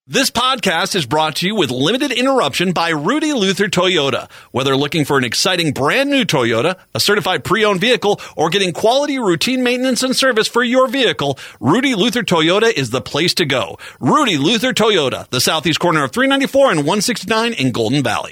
This podcast is brought to you with limited interruption by Rudy Luther Toyota. Whether looking for an exciting brand new Toyota, a certified pre-owned vehicle, or getting quality routine maintenance and service for your vehicle, Rudy Luther Toyota is the place to go. Rudy Luther Toyota, the southeast corner of 394 and 169 in Golden Valley.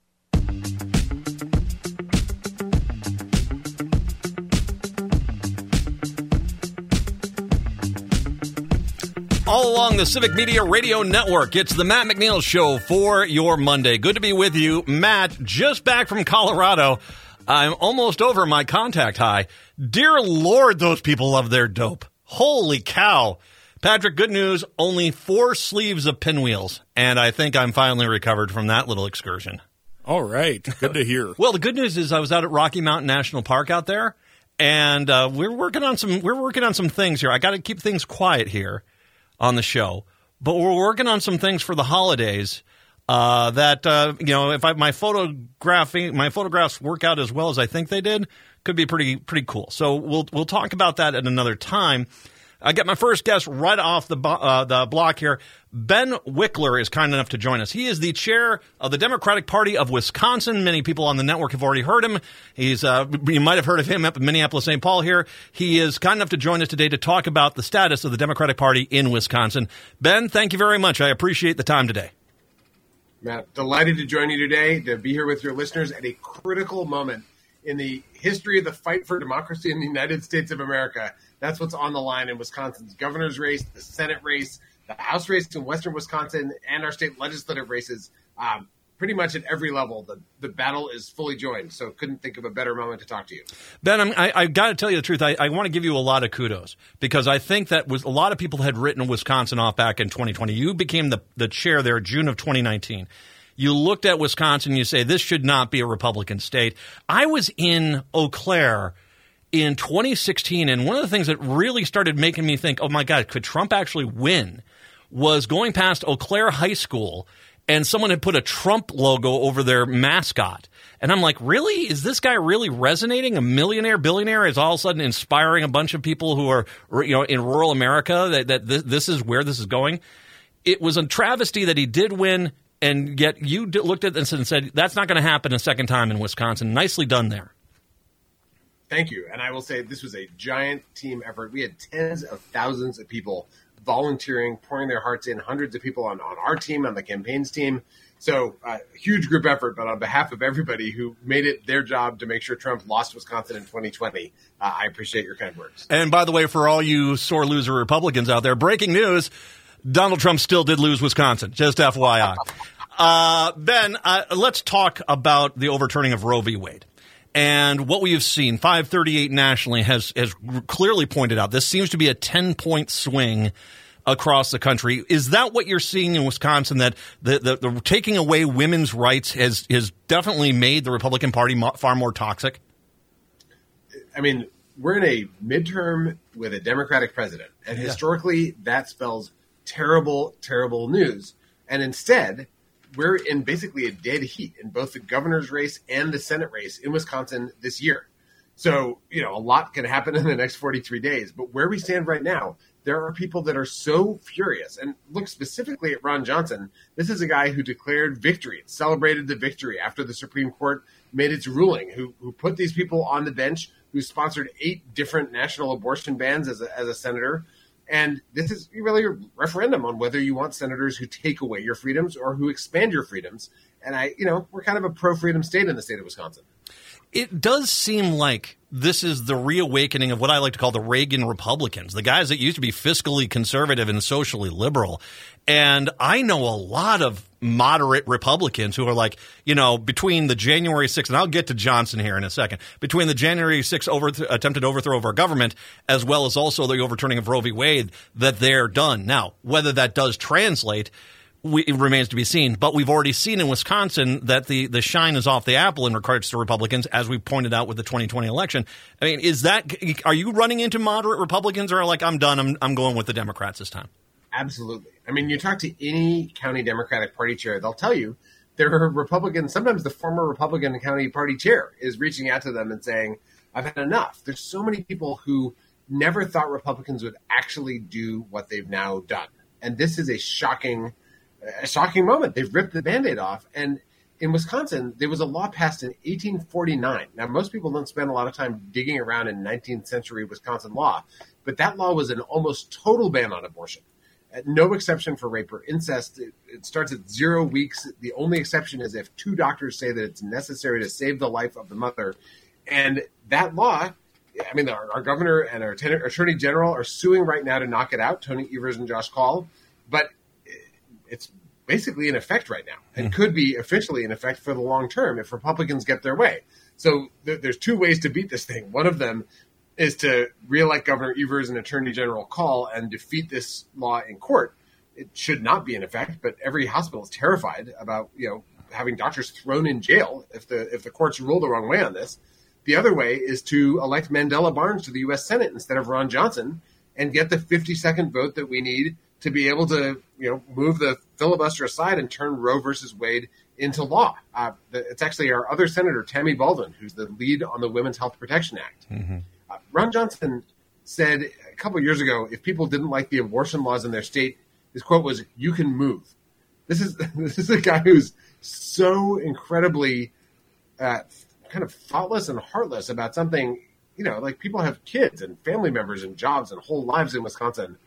All along the Civic Media Radio Network, it's the Matt McNeil Show for your Monday. Good to be with you. Matt, just back from Colorado. I'm almost over my contact high. Dear Lord, those people love their dope. Holy cow. Patrick, good news, only 4 sleeves of pinwheels, and I think I'm finally recovered from that little excursion. All right. Good to hear. Well, the good news is I was out at Rocky Mountain National Park out there, and we're working on some things here. I got to keep things quiet here on the show, but we're working on some things for the holidays that if my photographs work out as well as I think they did, could be pretty cool. So we'll talk about that at another time. I get my first guest right off the block here. Ben Wickler is kind enough to join us. He is the chair of the Democratic Party of Wisconsin. Many people on the network have already heard him. You might have heard of him up in Minneapolis-St. Paul here. He is kind enough to join us today to talk about the status of the Democratic Party in Wisconsin. Ben, thank you very much. I appreciate the time today. Matt, delighted to join you today, to be here with your listeners at a critical moment in the history of the fight for democracy in the United States of America. That's what's on the line in Wisconsin's governor's race, the Senate race, the House race in western Wisconsin, and our state legislative races. Pretty much at every level, the battle is fully joined. So couldn't think of a better moment to talk to you. Ben, I got to tell you the truth. I want to give you a lot of kudos because I think that a lot of people had written Wisconsin off back in 2020. You became the chair there June of 2019. You looked at Wisconsin, you say, this should not be a Republican state. I was in Eau Claire in 2016, and one of the things that really started making me think, oh, my God, could Trump actually win, was going past Eau Claire High School, and someone had put a Trump logo over their mascot. And I'm like, really? Is this guy really resonating? A millionaire, billionaire is all of a sudden inspiring a bunch of people who are in rural America that this is where this is going? It was a travesty that he did win, and yet you looked at this and said, that's not going to happen a second time in Wisconsin. Nicely done there. Thank you. And I will say this was a giant team effort. We had tens of thousands of people volunteering, pouring their hearts in, hundreds of people on our team, on the campaign's team. So huge group effort, but on behalf of everybody who made it their job to make sure Trump lost Wisconsin in 2020, I appreciate your kind words. And by the way, for all you sore loser Republicans out there, breaking news, Donald Trump still did lose Wisconsin, just FYI. Ben, let's talk about the overturning of Roe v. Wade. And what we have seen, 538 nationally has clearly pointed out, this seems to be a 10-point swing across the country. Is that what you're seeing in Wisconsin, that the taking away women's rights has definitely made the Republican Party far more toxic? I mean, we're in a midterm with a Democratic president, and historically that spells terrible, terrible news. And instead, we're in basically a dead heat in both the governor's race and the Senate race in Wisconsin this year. So, a lot can happen in the next 43 days. But where we stand right now, there are people that are so furious. And look specifically at Ron Johnson. This is a guy who declared victory, celebrated the victory after the Supreme Court made its ruling, who put these people on the bench, who sponsored 8 different national abortion bans as a senator. And this is really a referendum on whether you want senators who take away your freedoms or who expand your freedoms. And we're kind of a pro-freedom state in the state of Wisconsin. It does seem like this is the reawakening of what I like to call the Reagan Republicans, the guys that used to be fiscally conservative and socially liberal. And I know a lot of moderate Republicans who are like, between the January 6th, and I'll get to Johnson here in a second, between the January 6th attempted overthrow of our government, as well as also the overturning of Roe v. Wade, that they're done. Now, whether that does translate, it remains to be seen. But we've already seen in Wisconsin that the shine is off the apple in regards to Republicans, as we pointed out with the 2020 election. I mean, are you running into moderate Republicans, or like, I'm done, I'm going with the Democrats this time? Absolutely. I mean, you talk to any county Democratic Party chair, they'll tell you there are Republicans. Sometimes the former Republican county party chair is reaching out to them and saying, I've had enough. There's so many people who never thought Republicans would actually do what they've now done. And this is a shocking a shocking moment. They've ripped the Band-Aid off. And in Wisconsin, there was a law passed in 1849. Now, most people don't spend a lot of time digging around in 19th century Wisconsin law, but that law was an almost total ban on abortion. No exception for rape or incest. It starts at 0 weeks. The only exception is if 2 doctors say that it's necessary to save the life of the mother. And that law, I mean, our governor and our attorney general are suing right now to knock it out, Tony Evers and Josh Kaul. But it's basically in effect right now and could be officially in effect for the long term if Republicans get their way. So there's 2 ways to beat this thing. One of them is to reelect Governor Evers and Attorney General Kaul and defeat this law in court. It should not be in effect, but every hospital is terrified about, having doctors thrown in jail if the courts rule the wrong way on this. The other way is to elect Mandela Barnes to the U.S. Senate instead of Ron Johnson and get the 52nd vote that we need to be able to, move the filibuster aside and turn Roe versus Wade into law. It's actually our other senator, Tammy Baldwin, who's the lead on the Women's Health Protection Act. Mm-hmm. Ron Johnson said a couple of years ago, if people didn't like the abortion laws in their state, his quote was, "You can move." This is a guy who's so incredibly kind of thoughtless and heartless about something, like people have kids and family members and jobs and whole lives in Wisconsin.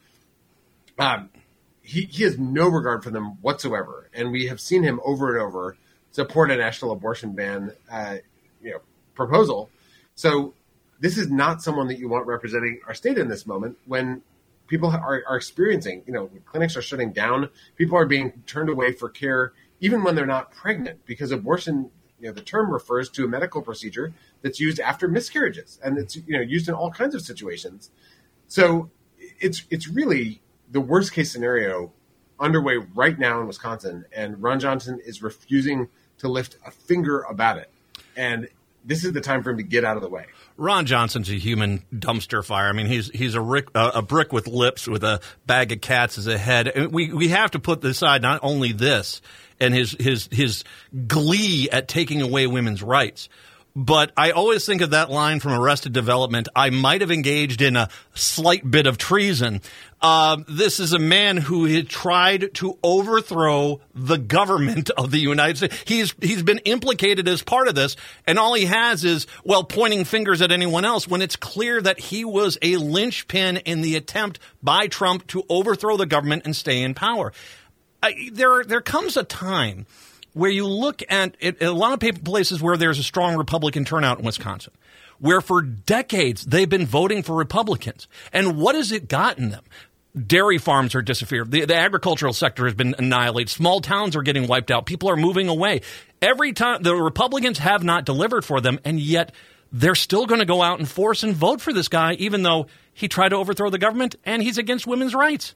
He has no regard for them whatsoever. And we have seen him over and over support a national abortion ban, proposal. So this is not someone that you want representing our state in this moment when people are experiencing, clinics are shutting down. People are being turned away for care, even when they're not pregnant, because abortion, the term refers to a medical procedure that's used after miscarriages. And it's, used in all kinds of situations. So it's really the worst case scenario underway right now in Wisconsin. And Ron Johnson is refusing to lift a finger about it. And this is the time for him to get out of the way. Ron Johnson's a human dumpster fire. I mean, he's a brick with lips with a bag of cats as a head. We have to put aside not only this and his glee at taking away women's rights, but I always think of that line from Arrested Development. I might have engaged in a slight bit of treason. This is a man who had tried to overthrow the government of the United States. He's been implicated as part of this, and all he has is, pointing fingers at anyone else when it's clear that he was a linchpin in the attempt by Trump to overthrow the government and stay in power. There comes a time where you look at it, a lot of places where there's a strong Republican turnout in Wisconsin, where for decades they've been voting for Republicans. And what has it gotten them? Dairy farms are disappearing. The agricultural sector has been annihilated. Small towns are getting wiped out. People are moving away. Every time the Republicans have not delivered for them, and yet they're still going to go out and force and vote for this guy, even though he tried to overthrow the government and he's against women's rights.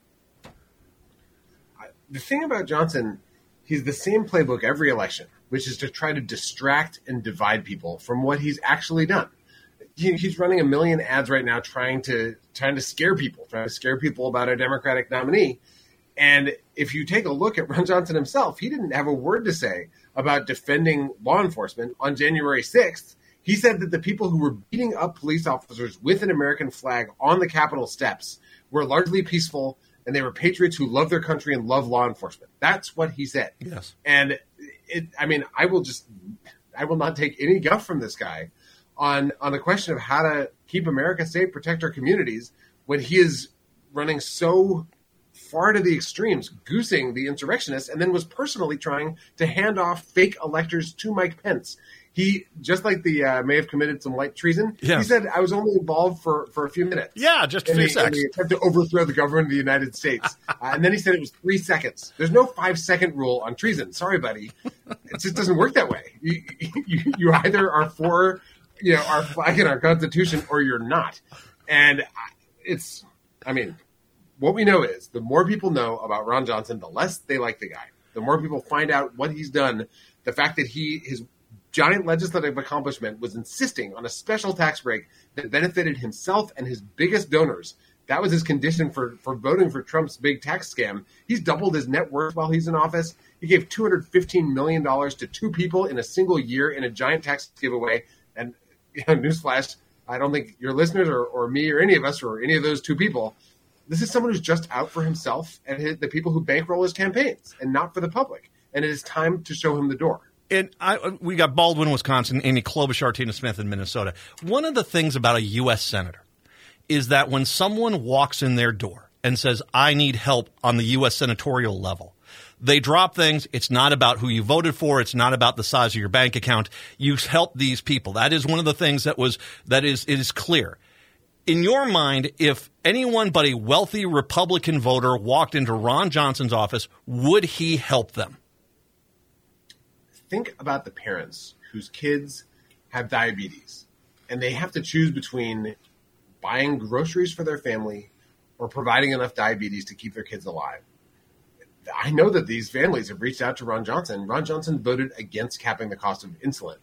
The thing about Johnson, he's the same playbook every election, which is to try to distract and divide people from what he's actually done. He's running a million ads right now trying to scare people, about a Democratic nominee. And if you take a look at Ron Johnson himself, he didn't have a word to say about defending law enforcement on January 6th. He said that the people who were beating up police officers with an American flag on the Capitol steps were largely peaceful, and they were patriots who love their country and love law enforcement. That's what he said. Yes. And I will not take any guff from this guy on the question of how to keep America safe, protect our communities, when he is running so far to the extremes, goosing the insurrectionists, and then was personally trying to hand off fake electors to Mike Pence. He, just like the may have committed some light treason, yes. He said, I was only involved for a few minutes. Yeah, just a few seconds. In the attempt to overthrow the government of the United States. And then he said it was 3 seconds. There's no 5-second rule on treason. Sorry, buddy. It just doesn't work that way. You either are for our flag and our Constitution, or you're not. And what we know is the more people know about Ron Johnson, the less they like the guy. The more people find out what he's done, the fact that his giant legislative accomplishment was insisting on a special tax break that benefited himself and his biggest donors. That was his condition for voting for Trump's big tax scam. He's doubled his net worth while he's in office. He gave $215 million to 2 people in a single year in a giant tax giveaway. And newsflash, I don't think your listeners or me or any of us or any of those 2 people This is someone who's just out for himself and the people who bankroll his campaigns, and not for the public. And it is time to show him the door. And we got Baldwin, Wisconsin, Amy Klobuchar, Tina Smith in Minnesota. One of the things about a U.S. senator is that when someone walks in their door and says, I need help on the U.S. senatorial level, they drop things. It's not about who you voted for. It's not about the size of your bank account. You help these people. That is one of the things it is clear. In your mind, if anyone but a wealthy Republican voter walked into Ron Johnson's office, would he help them? Think about the parents whose kids have diabetes, and they have to choose between buying groceries for their family or providing enough diabetes to keep their kids alive. I know that these families have reached out to Ron Johnson. Ron Johnson voted against capping the cost of insulin.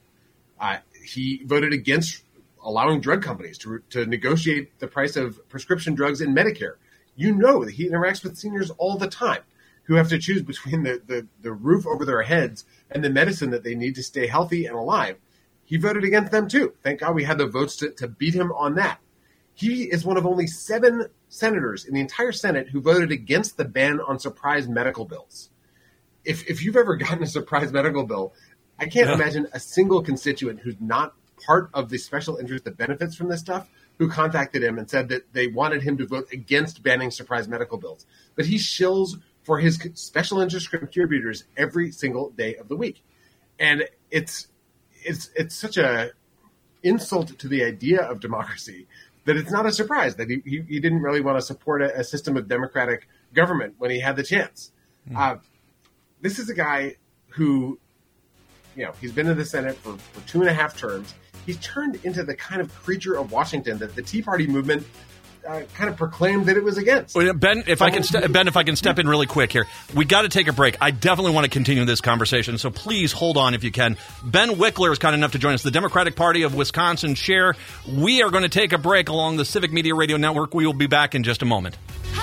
He voted against allowing drug companies to negotiate the price of prescription drugs in Medicare. You know that he interacts with seniors all the time who have to choose between the roof over their heads and the medicine that they need to stay healthy and alive. He voted against them too. Thank God we had the votes to beat him on that. He is one of only 7 senators in the entire Senate who voted against the ban on surprise medical bills. If you've ever gotten a surprise medical bill, I can't imagine a single constituent who's not part of the special interest that benefits from this stuff who contacted him and said that they wanted him to vote against banning surprise medical bills. But he shills for his special interest contributors every single day of the week. And it's such a insult to the idea of democracy that it's not a surprise that he didn't really want to support a system of democratic government when he had the chance. This is a guy who, he's been in the Senate for 2.5 terms. He's turned into the kind of creature of Washington that the Tea Party movement kind of proclaimed that it was against. Ben, if I can step in really quick here, we got to take a break. I definitely want to continue this conversation, so please hold on if you can. Ben Wickler is kind enough to join us, the Democratic Party of Wisconsin chair. We are going to take a break along the Civic Media Radio Network. We will be back in just a moment.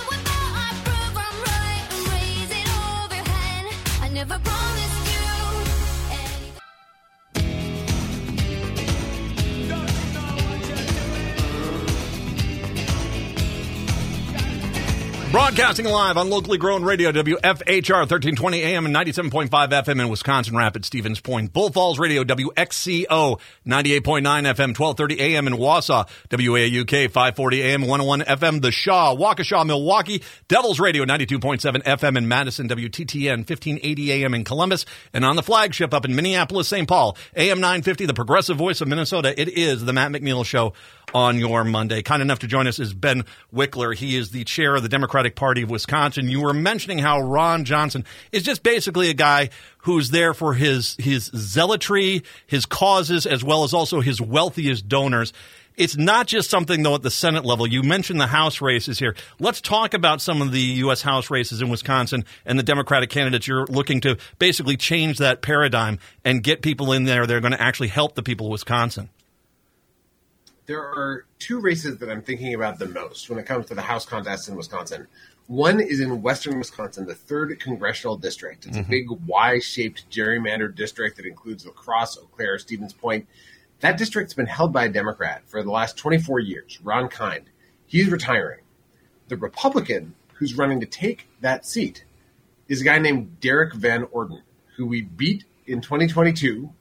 Broadcasting live on locally grown radio, WFHR 1320 AM and 97.5 FM in Wisconsin Rapids, Stevens Point. Bull Falls Radio, WXCO 98.9 FM, 1230 AM in Wausau, WAUK 540 AM, 101 FM, The Shaw, Waukesha, Milwaukee, Devils Radio 92.7 FM in Madison, WTTN 1580 AM in Columbus, and on the flagship up in Minneapolis, St. Paul, AM 950, the progressive voice of Minnesota. It is the Matt McNeil Show on your Monday. Kind enough to join us is Ben Wickler. He is the chair of the Democratic Party of Wisconsin. You were mentioning how Ron Johnson is just basically a guy who's there for his zealotry, his causes, as well as also his wealthiest donors. It's not just something, though, at the Senate level. You mentioned the House races here. Let's talk about some of the U.S. House races in Wisconsin and the Democratic candidates you're looking to basically change that paradigm and get people in there that are going to actually help the people of Wisconsin. There are 2 races that I'm thinking about the most when it comes to the House contests in Wisconsin. One is in western Wisconsin, the 3rd Congressional District. It's a big Y-shaped gerrymandered district that includes La Crosse, Eau Claire, Stevens Point. That district's been held by a Democrat for the last 24 years, Ron Kind. He's retiring. The Republican who's running to take that seat is a guy named Derek Van Orden, who we beat in 2020,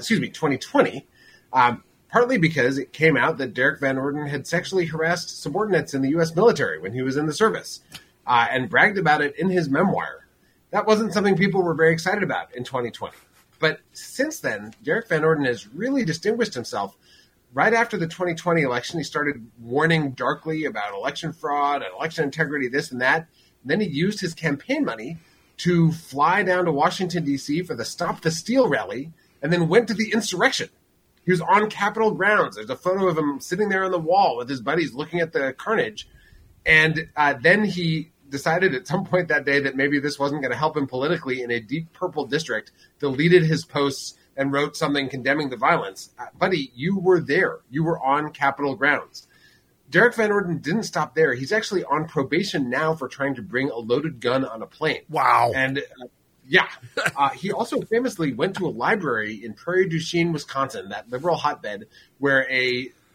partly because it came out that Derek Van Orden had sexually harassed subordinates in the U.S. military when he was in the service and bragged about it in his memoir. That wasn't something people were very excited about in 2020. But since then, Derek Van Orden has really distinguished himself. Right after the 2020 election, he started warning darkly about election fraud and election integrity, this and that. And then he used his campaign money to fly down to Washington, D.C. for the Stop the Steal rally and then went to the insurrection. He was on Capitol grounds. There's a photo of him sitting there on the wall with his buddies looking at the carnage. And then he decided at some point that day that maybe this wasn't going to help him politically in a deep purple district, deleted his posts and wrote something condemning the violence. Buddy, you were there. You were on Capitol grounds. Derek Van Orden didn't stop there. He's actually on probation now for trying to bring a loaded gun on a plane. Wow. And yeah. He also famously went to a library in Prairie du Chien, Wisconsin, that liberal hotbed, where a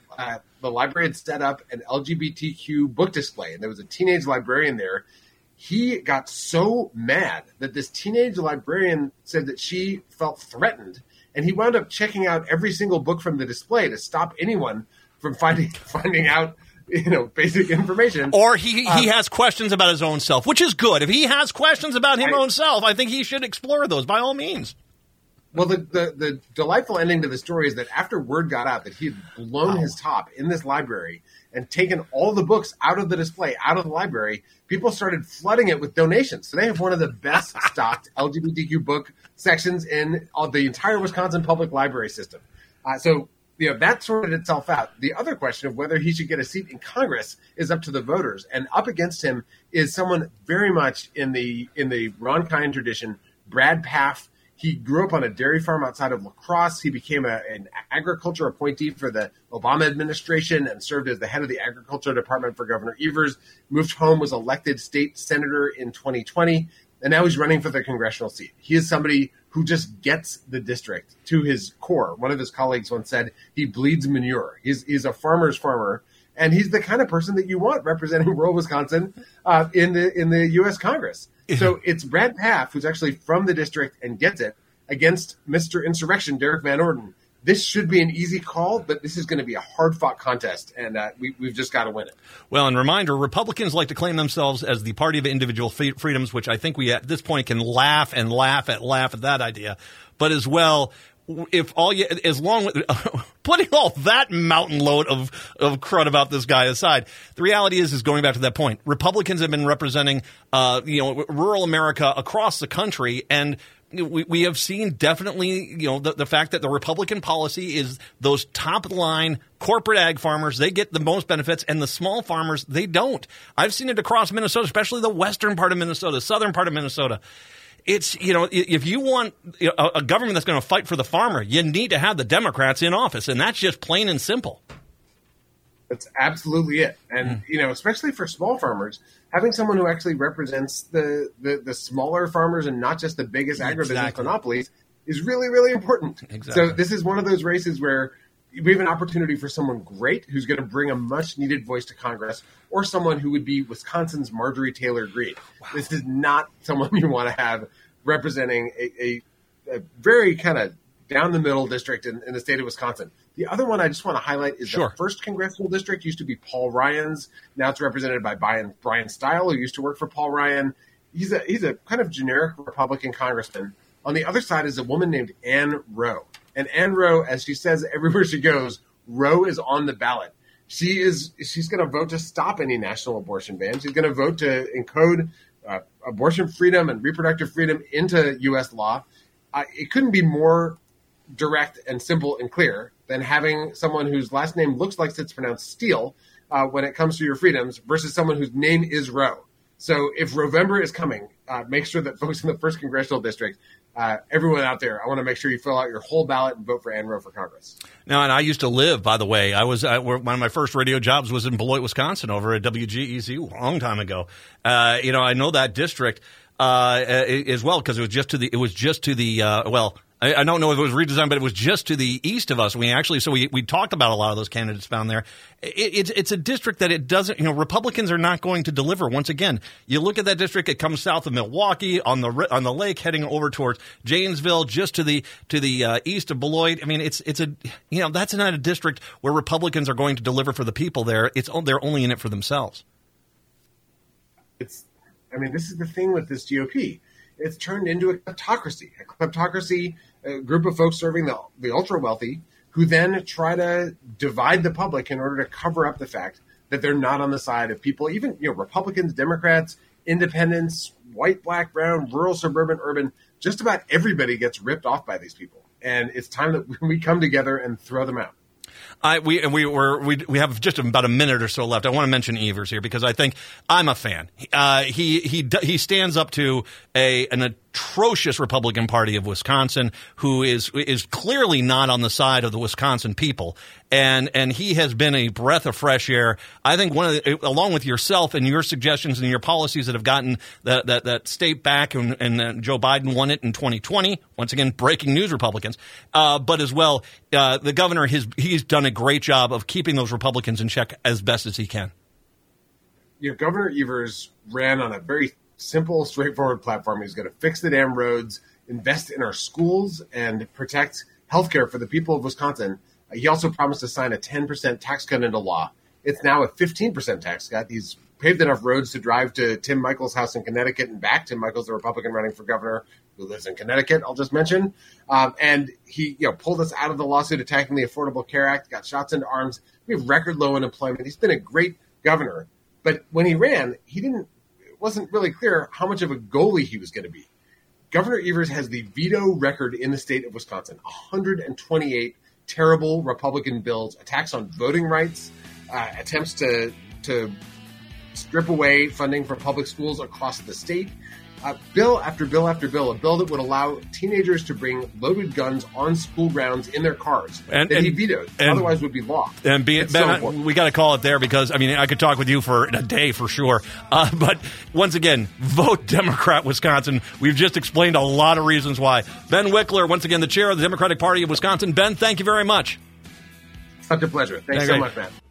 the library had set up an LGBTQ book display, and there was a teenage librarian there. He got so mad that this teenage librarian said that she felt threatened, and he wound up checking out every single book from the display to stop anyone from finding out, basic information. Or he has questions about his own self, which is good. If he has questions about his own self, I think he should explore those by all means. Well, the delightful ending to the story is that after word got out that he had blown his top in this library and taken all the books out of the display, out of the library, people started flooding it with donations. So they have one of the best stocked LGBTQ book sections in the entire Wisconsin public library system. That sorted itself out. The other question of whether he should get a seat in Congress is up to the voters. And up against him is someone very much in the Ron Kind tradition, Brad Pfaff. He grew up on a dairy farm outside of La Crosse. He became an agriculture appointee for the Obama administration and served as the head of the agriculture department for Governor Evers. Moved home, was elected state senator in 2020, and now he's running for the congressional seat. He is somebody who just gets the district to his core. One of his colleagues once said he bleeds manure. He's a farmer's farmer, and he's the kind of person that you want representing rural Wisconsin in the U.S. Congress. So it's Brad Pfaff, who's actually from the district and gets it, against Mr. Insurrection, Derek Van Orden. This should be an easy call, but this is going to be a hard-fought contest, and we've just got to win it. Well, and reminder, Republicans like to claim themselves as the party of individual freedoms, which I think we at this point can laugh at that idea. But as well, putting all that mountain load of crud about this guy aside, the reality is going back to that point. Republicans have been representing, rural America across the country, and we have seen definitely, the fact that the Republican policy is those top-line corporate ag farmers, they get the most benefits, and the small farmers, they don't. I've seen it across Minnesota, especially the western part of Minnesota, southern part of Minnesota. It's, if you want a government that's going to fight for the farmer, you need to have the Democrats in office, and that's just plain and simple. That's absolutely it. And, especially for small farmers, having someone who actually represents the smaller farmers and not just the biggest agribusiness monopolies is really, really important. Exactly. So this is one of those races where we have an opportunity for someone great who's going to bring a much-needed voice to Congress, or someone who would be Wisconsin's Marjorie Taylor Greene. Wow. This is not someone you want to have representing a very kind of down-the-middle district in the state of Wisconsin. The other one I just want to highlight is the first congressional district used to be Paul Ryan's. Now it's represented by Brian Stile, who used to work for Paul Ryan. He's a kind of generic Republican congressman. On the other side is a woman named Ann Rowe. And Ann Rowe, as she says everywhere she goes, Rowe is on the ballot. She's going to vote to stop any national abortion ban. She's going to vote to encode abortion freedom and reproductive freedom into U.S. law. It couldn't be more direct and simple and clear than having someone whose last name looks like it's pronounced Steele when it comes to your freedoms versus someone whose name is Rowe. So if November is coming, make sure that folks in the first congressional district, everyone out there, I want to make sure you fill out your whole ballot and vote for Ann Rowe for Congress. Now, and I used to live, by the way, one of my first radio jobs was in Beloit, Wisconsin, over at WGEZ a long time ago. I know that district as well because it was just to the I don't know if it was redesigned, but it was just to the east of us. We talked about a lot of those candidates found there. It's a district that it doesn't, Republicans are not going to deliver. Once again, you look at that district, it comes south of Milwaukee on the lake, heading over towards Janesville, just to the east of Beloit. I mean, that's not a district where Republicans are going to deliver for the people there. They're only in it for themselves. This is the thing with this GOP. It's turned into a kleptocracy, a group of folks serving the ultra-wealthy who then try to divide the public in order to cover up the fact that they're not on the side of people, even Republicans, Democrats, independents, white, black, brown, rural, suburban, urban. Just about everybody gets ripped off by these people. And it's time that we come together and throw them out. We have just about a minute or so left. I want to mention Evers here because I think I'm a fan. He stands up to an atrocious Republican Party of Wisconsin who is clearly not on the side of the Wisconsin people, and he has been a breath of fresh air. I think along with yourself and your suggestions and your policies that have gotten that state back, and Joe Biden won it in 2020. Once again, breaking news, Republicans, but as well, the governor he's done a great job of keeping those Republicans in check as best as he can. Governor Evers ran on a very simple, straightforward platform. He's going to fix the damn roads, invest in our schools, and protect healthcare for the people of Wisconsin. He also promised to sign a 10% tax cut into law. It's now a 15% tax cut. He's paved enough roads to drive to Tim Michaels' house in Connecticut and back. Tim Michaels, the Republican running for governor, who lives in Connecticut, I'll just mention. And he pulled us out of the lawsuit attacking the Affordable Care Act, got shots into arms. We have record low unemployment. He's been a great governor. But when he ran, it wasn't really clear how much of a goalie he was going to be. Governor Evers has the veto record in the state of Wisconsin, 128 terrible Republican bills, attacks on voting rights, attempts to strip away funding for public schools across the state. Bill after bill after bill, a bill that would allow teenagers to bring loaded guns on school grounds in their cars that he vetoed. Otherwise would be law. And Ben, we got to call it there because, I could talk with you for a day for sure. But once again, vote Democrat, Wisconsin. We've just explained a lot of reasons why. Ben Wickler, once again, the chair of the Democratic Party of Wisconsin. Ben, thank you very much. Such a pleasure. Thanks so much, Matt.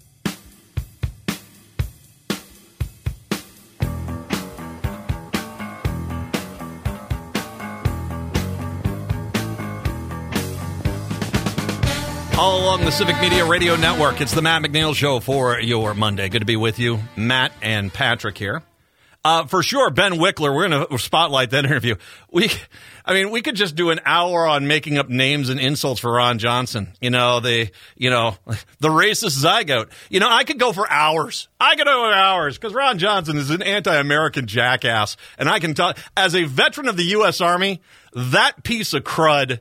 All along the Civic Media Radio Network, it's the Matt McNeil Show for your Monday. Good to be with you, Matt and Patrick here. For sure, Ben Wickler, we're going to spotlight that interview. We could just do an hour on making up names and insults for Ron Johnson. The racist zygote. I could go for hours. Because Ron Johnson is an anti-American jackass. And I can tell, as a veteran of the U.S. Army, that piece of crud,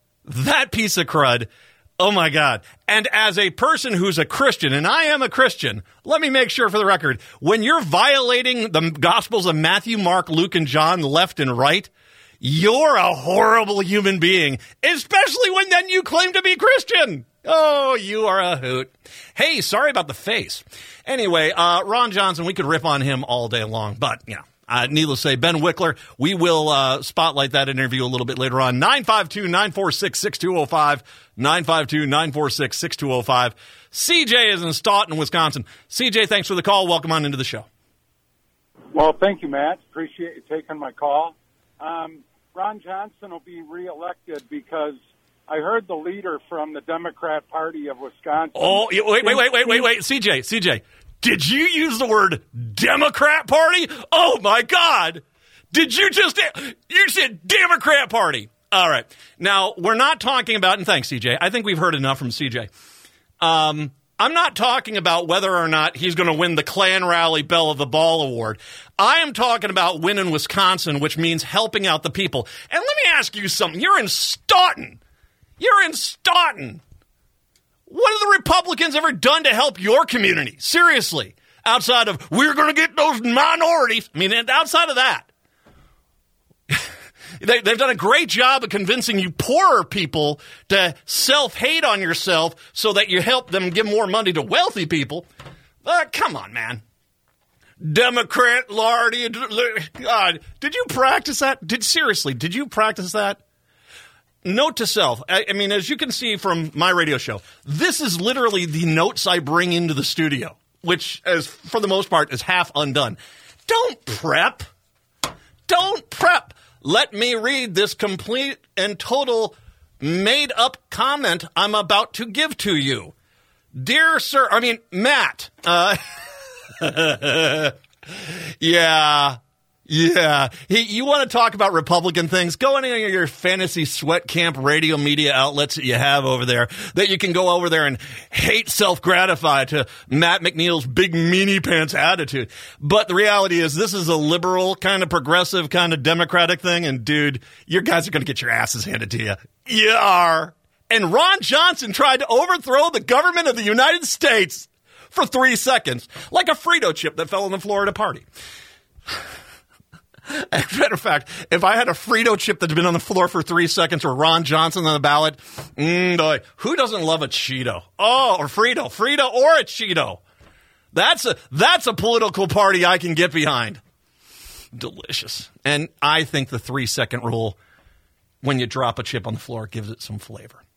oh, my God. And as a person who's a Christian, and I am a Christian, let me make sure for the record, when you're violating the Gospels of Matthew, Mark, Luke, and John left and right, you're a horrible human being, especially when then you claim to be Christian. Oh, you are a hoot. Hey, sorry about the face. Anyway, Ron Johnson, we could rip on him all day long, but, needless to say, Ben Wickler, we will spotlight that interview a little bit later on. 952-946-6205, 952-946-6205. CJ is in Stoughton, Wisconsin. CJ, thanks for the call. Welcome on into the show. Well, thank you, Matt. Appreciate you taking my call. Ron Johnson will be reelected because I heard the leader from the Democrat Party of Wisconsin. Oh, wait. CJ. Did you use the word Democrat Party? Oh, my God. Did you said Democrat Party. All right. Now, we're not talking about, and thanks, CJ. I think we've heard enough from CJ. I'm not talking about whether or not he's going to win the Klan Rally Belle of the Ball Award. I am talking about winning Wisconsin, which means helping out the people. And let me ask you something. You're in Stoughton. What have the Republicans ever done to help your community? Seriously. Outside of, we're going to get those minorities. Outside of that. They've done a great job of convincing you poorer people to self-hate on yourself so that you help them give more money to wealthy people. Come on, man. Democrat, Lardy. God, did you practice that? Did you practice that? Note to self, as you can see from my radio show, this is literally the notes I bring into the studio, which, for the most part, is half undone. Don't prep. Let me read this complete and total made-up comment I'm about to give to you. Dear sir, Matt. Yeah. You want to talk about Republican things? Go in any of your fantasy sweat camp radio media outlets that you have over there that you can go over there and hate self-gratify to Matt McNeil's big meanie pants attitude. But the reality is this is a liberal, kind of progressive, kind of democratic thing. And, dude, you guys are going to get your asses handed to you. You are. And Ron Johnson tried to overthrow the government of the United States for 3 seconds, like a Frito chip that fell in the Florida party. As a matter of fact, if I had a Frito chip that's been on the floor for 3 seconds or Ron Johnson on the ballot, boy, who doesn't love a Cheeto? Oh, or Frito or a Cheeto. That's a political party I can get behind. Delicious. And I think the 3 second rule, when you drop a chip on the floor, gives it some flavor.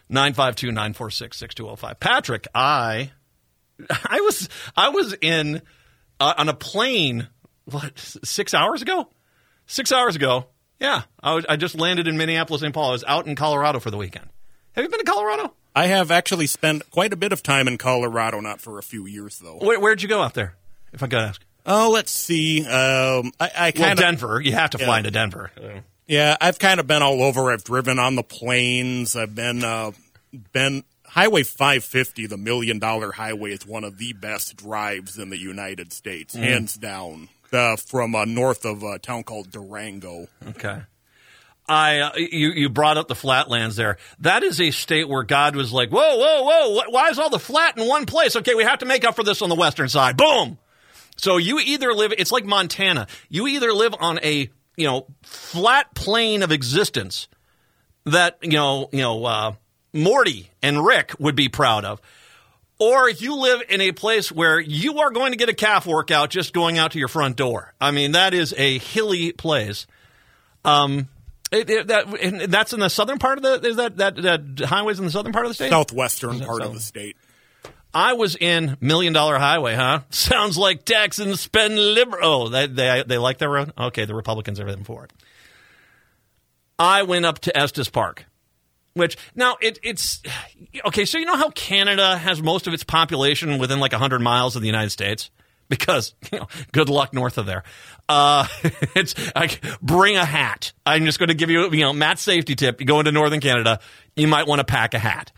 952-946-6205. Patrick, I was in on a plane, 6 hours ago? 6 hours ago. Yeah, I just landed in Minneapolis, St. Paul. I was out in Colorado for the weekend. Have you been to Colorado? I have actually spent quite a bit of time in Colorado, not for a few years, though. Where'd you go out there, if I got to ask? Oh, let's see. I kind of Denver. You have to fly into Denver. Yeah, I've kind of been all over. I've driven on the plains. I've been Highway 550, the $1 Million Highway, is one of the best drives in the United States, hands down. From north of a town called Durango. Okay. You brought up the flatlands there. That is a state where God was like, whoa, why is all the flat in one place? Okay, we have to make up for this on the western side. Boom! So you either live, it's like Montana. You either live on a, flat plane of existence that, Morty and Rick would be proud of. Or you live in a place where you are going to get a calf workout just going out to your front door. I mean, that is a hilly place. And that's in the southern part of that highway's in the southern part of the state? Southwestern part of the state. I was in $1 Million Highway, huh? Sounds like Texans spend liberal. Oh, they like that road? Okay, the Republicans are them for it. I went up to Estes Park, which now it's okay. So you know how Canada has most of its population within like 100 miles of the United States? Because, good luck north of there. It's like, bring a hat. I'm just going to give you, Matt's safety tip. You go into northern Canada, you might want to pack a hat.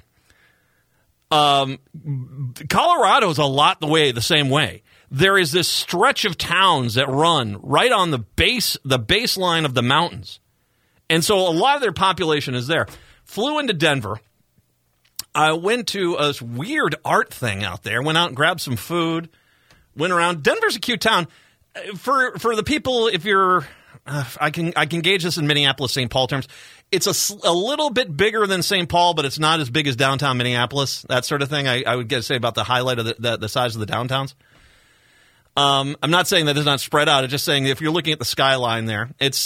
Colorado is a lot the same way. There is this stretch of towns that run right on the baseline of the mountains. And so a lot of their population is there. Flew into Denver. I went to a weird art thing out there. Went out and grabbed some food. Went around. Denver's a cute town. For the people, if you're, I can gauge this in Minneapolis, St. Paul terms. It's a little bit bigger than St. Paul, but it's not as big as downtown Minneapolis. That sort of thing. I would say about the highlight of the size of the downtowns. I'm not saying that it's not spread out. I'm just saying if you're looking at the skyline there, it's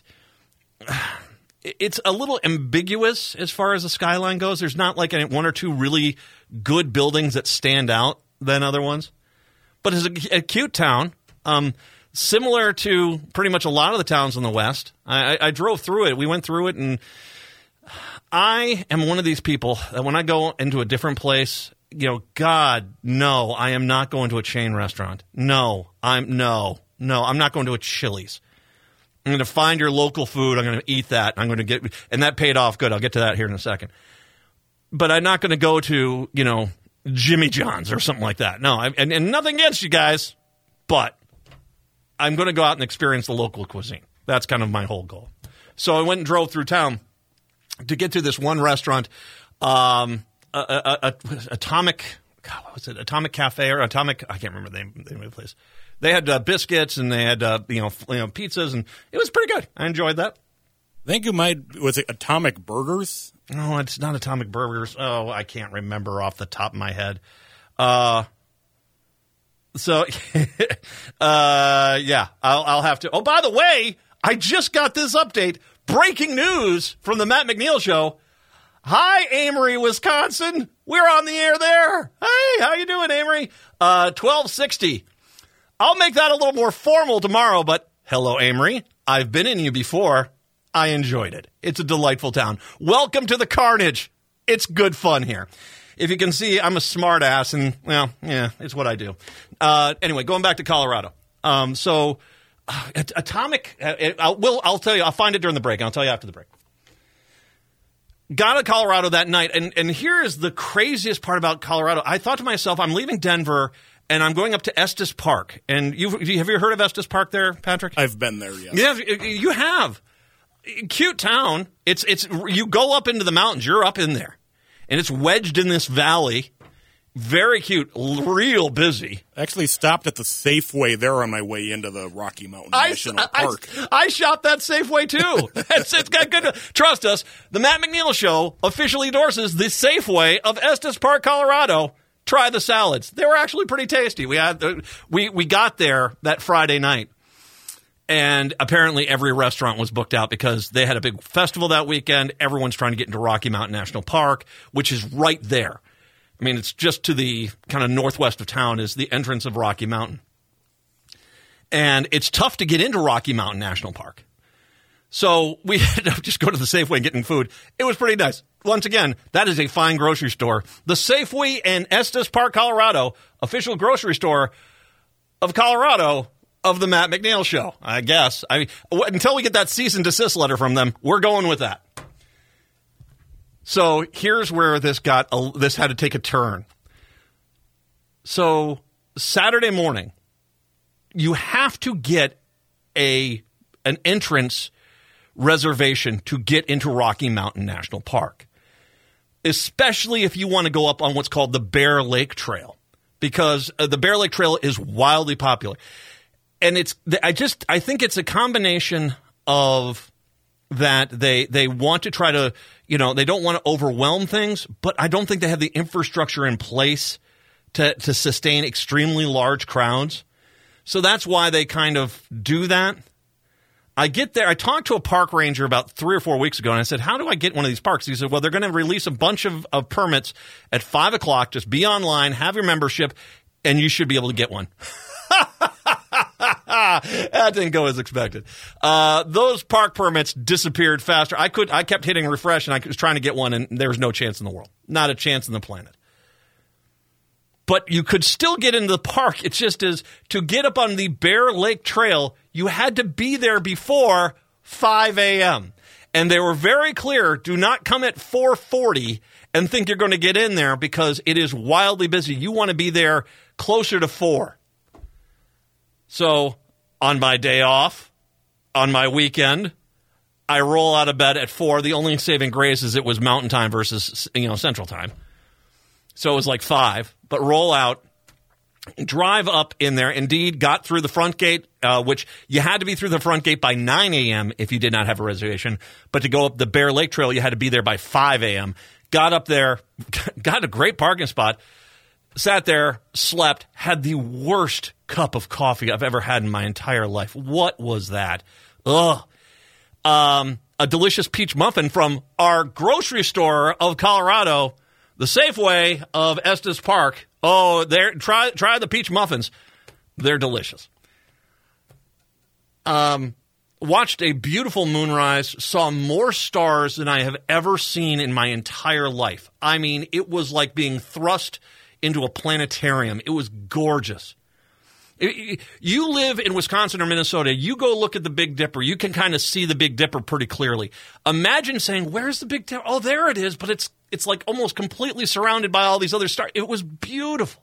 a little ambiguous as far as the skyline goes. There's not like one or two really good buildings that stand out than other ones. But it's a cute town, similar to pretty much a lot of the towns in the West. I drove through it. We went through it, and I am one of these people that when I go into a different place, God, no, I am not going to a chain restaurant. No, I'm not going to a Chili's. I'm going to find your local food. I'm going to eat that. And that paid off good. I'll get to that here in a second. But I'm not going to go to, Jimmy John's or something like that. No, and nothing against you guys, but I'm going to go out and experience the local cuisine. That's kind of my whole goal. So I went and drove through town to get to this one restaurant, Atomic, God, what was it? Atomic Cafe or Atomic? I can't remember the name of the place. They had biscuits and they had pizzas, and it was pretty good. I enjoyed that. I think was it Atomic Burgers? No, it's not Atomic Burgers. Oh, I can't remember off the top of my head. Yeah, I'll have to. Oh, by the way, I just got this update. Breaking news from the Matt McNeil Show. Hi, Amory, Wisconsin. We're on the air there. Hey, how you doing, Amory? 1260. I'll make that a little more formal tomorrow, but hello, Amory. I've been in you before. I enjoyed it. It's a delightful town. Welcome to the carnage. It's good fun here. If you can see, I'm a smart ass, and, well, yeah, it's what I do. Anyway, going back to Colorado. Atomic, I'll tell you, I'll find it during the break, and I'll tell you after the break. Got to Colorado that night, and here is the craziest part about Colorado. I thought to myself, I'm leaving Denver, and I'm going up to Estes Park. And have you heard of Estes Park there, Patrick? I've been there, yes. Yeah, you have. Cute town. It's you go up into the mountains. You're up in there, and it's wedged in this valley. Very cute. Real busy. Actually stopped at the Safeway there on my way into the Rocky Mountain National Park. I shopped that Safeway too. It's got good. Trust us. The Matt McNeil Show officially endorses the Safeway of Estes Park, Colorado. Try the salads. They were actually pretty tasty. We got there that Friday night. And apparently every restaurant was booked out because they had a big festival that weekend. Everyone's trying to get into Rocky Mountain National Park, which is right there. I mean, it's just to the kind of northwest of town is the entrance of Rocky Mountain. And it's tough to get into Rocky Mountain National Park. So we had to just go to the Safeway and get food. It was pretty nice. Once again, that is a fine grocery store. The Safeway in Estes Park, Colorado, official grocery store of Colorado of the Matt McNeil Show, I guess. Until we get that cease and desist letter from them, we're going with that. So here's where this had to take a turn. So Saturday morning, you have to get an entrance reservation to get into Rocky Mountain National Park, especially if you want to go up on what's called the Bear Lake Trail, because the Bear Lake Trail is wildly popular. And I think it's a combination of that they want to try to, they don't want to overwhelm things, but I don't think they have the infrastructure in place to sustain extremely large crowds. So that's why they kind of do that. I get there. I talked to a park ranger about 3 or 4 weeks ago, and I said, how do I get one of these parks? He said, well, they're going to release a bunch of permits at 5 o'clock. Just be online, have your membership, and you should be able to get one. That didn't go as expected. Those park permits disappeared faster. I kept hitting refresh, and I was trying to get one, and there was no chance in the world. Not a chance in the planet. But you could still get into the park. It's just as to get up on the Bear Lake Trail, you had to be there before 5 a.m. And they were very clear, do not come at 4:40 and think you're going to get in there because it is wildly busy. You want to be there closer to 4. So on my day off, on my weekend, I roll out of bed at 4. The only saving grace is it was Mountain Time versus Central Time. So it was like 5, but roll out, drive up in there. Indeed, got through the front gate, which you had to be through the front gate by 9 a.m. if you did not have a reservation. But to go up the Bear Lake Trail, you had to be there by 5 a.m. Got up there, got a great parking spot, sat there, slept, had the worst cup of coffee I've ever had in my entire life. What was that? Ugh. A delicious peach muffin from our grocery store of Colorado, the Safeway of Estes Park. Oh, try the peach muffins. They're delicious. Watched a beautiful moonrise, saw more stars than I have ever seen in my entire life. I mean, it was like being thrust into a planetarium. It was gorgeous. You live in Wisconsin or Minnesota, you go look at the Big Dipper, you can kind of see the Big Dipper pretty clearly. Imagine saying, where's the Big Dipper? Oh, there it is, but it's like almost completely surrounded by all these other stars. It was beautiful.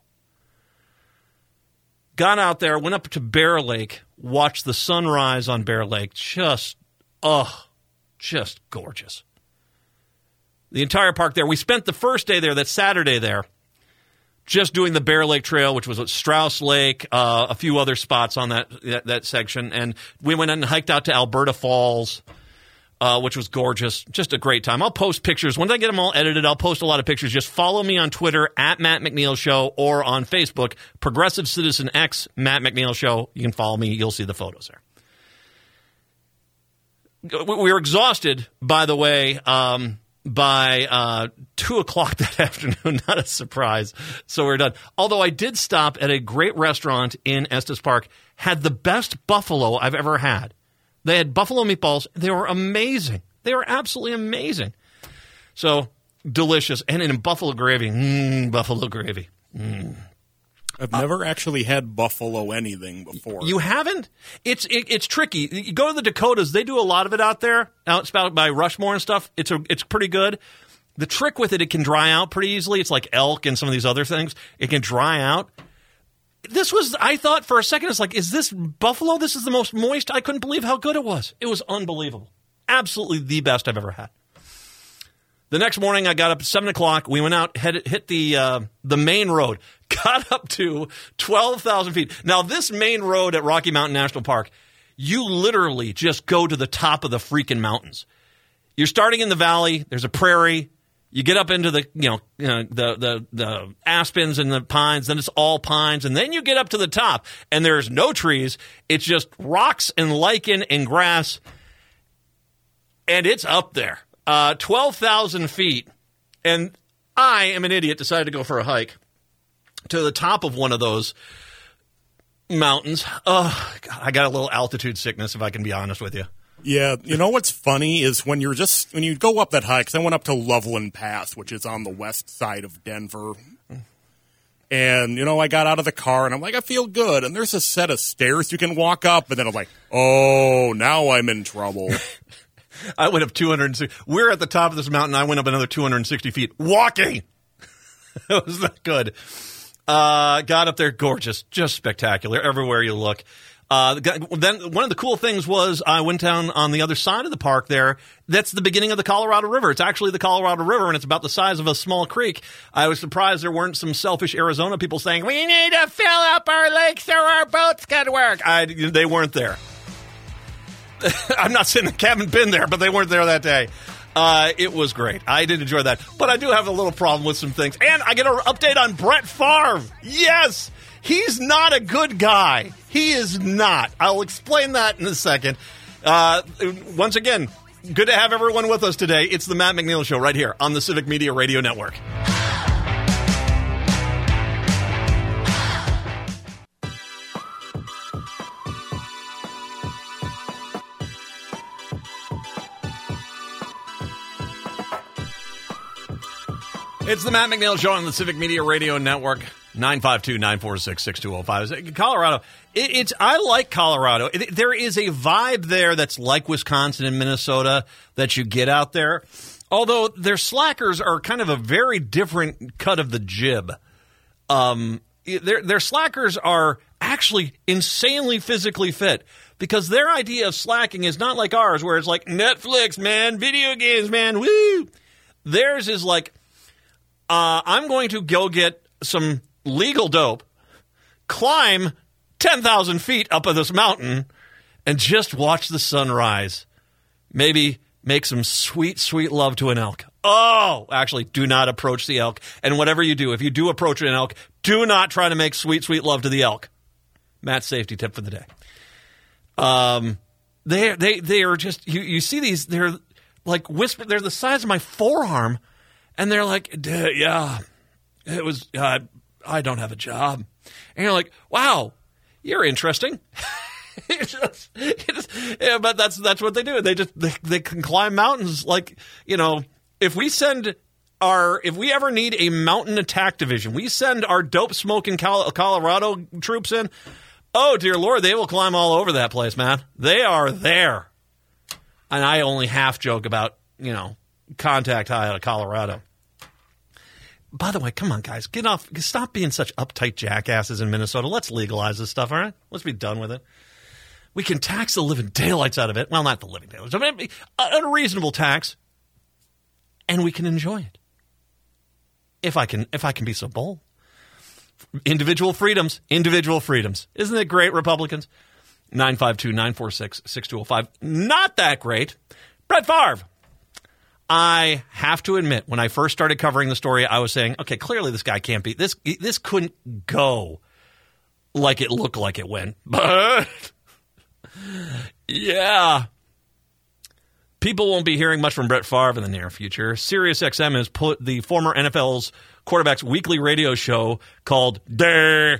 Got out there, went up to Bear Lake, watched the sunrise on Bear Lake. Just gorgeous. The entire park there. We spent the first day there, that Saturday there, just doing the Bear Lake Trail, which was at Strauss Lake, a few other spots on that section. And we went and hiked out to Alberta Falls, which was gorgeous. Just a great time. I'll post pictures. Once I get them all edited, I'll post a lot of pictures. Just follow me on Twitter, at Matt McNeil Show, or on Facebook, Progressive Citizen X, Matt McNeil Show. You can follow me. You'll see the photos there. We were exhausted, by the way, by 2 o'clock that afternoon. Not a surprise. So we're done. Although I did stop at a great restaurant in Estes Park, had the best buffalo I've ever had. They had buffalo meatballs. They were amazing. They were absolutely amazing. So delicious. And in buffalo gravy. Buffalo gravy. I've never actually had buffalo anything before. You haven't? It's tricky. You go to the Dakotas, they do a lot of it out there, out by Rushmore and stuff. It's pretty good. The trick with it can dry out pretty easily. It's like elk and some of these other things. It can dry out. This was, I thought for a second, it's like, is this buffalo? This is the most moist. I couldn't believe how good it was. It was unbelievable. Absolutely the best I've ever had. The next morning, I got up at 7 o'clock. We went out, hit the main road, got up to 12,000 feet. Now, this main road at Rocky Mountain National Park, you literally just go to the top of the freaking mountains. You're starting in the valley. There's a prairie. You get up into the aspens and the pines, then it's all pines, and then you get up to the top, and there's no trees. It's just rocks and lichen and grass, and it's up there, 12,000 feet. And I am an idiot, decided to go for a hike to the top of one of those mountains. Oh, God, I got a little altitude sickness, if I can be honest with you. Yeah, you know what's funny is when you go up that hike, 'cause I went up to Loveland Pass, which is on the west side of Denver. And, I got out of the car and I'm like, I feel good. And there's a set of stairs you can walk up. And then I'm like, oh, now I'm in trouble. I went up 260. We're at the top of this mountain. I went up another 260 feet walking. It was that good. Got up there, gorgeous, just spectacular everywhere you look. Then one of the cool things was I went down on the other side of the park there. That's the beginning of the Colorado River. It's actually the Colorado River, and it's about the size of a small creek. I was surprised there weren't some selfish Arizona people saying, we need to fill up our lakes so our boats can work. They weren't there. I'm not saying they haven't been there, but they weren't there that day. It was great. I did enjoy that. But I do have a little problem with some things. And I get an update on Brett Favre. Yes! He's not a good guy. He is not. I'll explain that in a second. Once again, good to have everyone with us today. It's the Matt McNeil Show right here on the Civic Media Radio Network. It's the Matt McNeil Show on the Civic Media Radio Network. 952-946-6205. Colorado. I like Colorado. There is a vibe there that's like Wisconsin and Minnesota that you get out there. Although their slackers are kind of a very different cut of the jib. Their slackers are actually insanely physically fit because their idea of slacking is not like ours where it's like Netflix, man, video games, man, woo. Theirs is like, I'm going to go get some legal dope, climb 10,000 feet up of this mountain, and just watch the sunrise. Maybe make some sweet, sweet love to an elk. Oh, actually, do not approach the elk. And whatever you do, if you do approach an elk, do not try to make sweet, sweet love to the elk. Matt's safety tip for the day. They are just, you see these, they're like whisper, they're the size of my forearm, and they're like, yeah, it was, I don't have a job. And you're like, wow, you're interesting. Yeah, but that's what they do. They can climb mountains like, if we ever need a mountain attack division, we send our dope smoking Colorado troops in. Oh, dear Lord, they will climb all over that place, man. They are there. And I only half joke about, contact high out of Colorado. By the way, come on, guys. Get off. Stop being such uptight jackasses in Minnesota. Let's legalize this stuff, all right? Let's be done with it. We can tax the living daylights out of it. Well, not the living daylights. I mean, a reasonable tax. And we can enjoy it. If I can be so bold. Individual freedoms. Isn't it great, Republicans? 952-946-6205. Not that great. Brett Favre. I have to admit, when I first started covering the story, I was saying, okay, clearly this guy can't be, this couldn't go like it looked like it went. But, yeah. People won't be hearing much from Brett Favre in the near future. SiriusXM has put the former NFL's quarterback's weekly radio show called Sorry.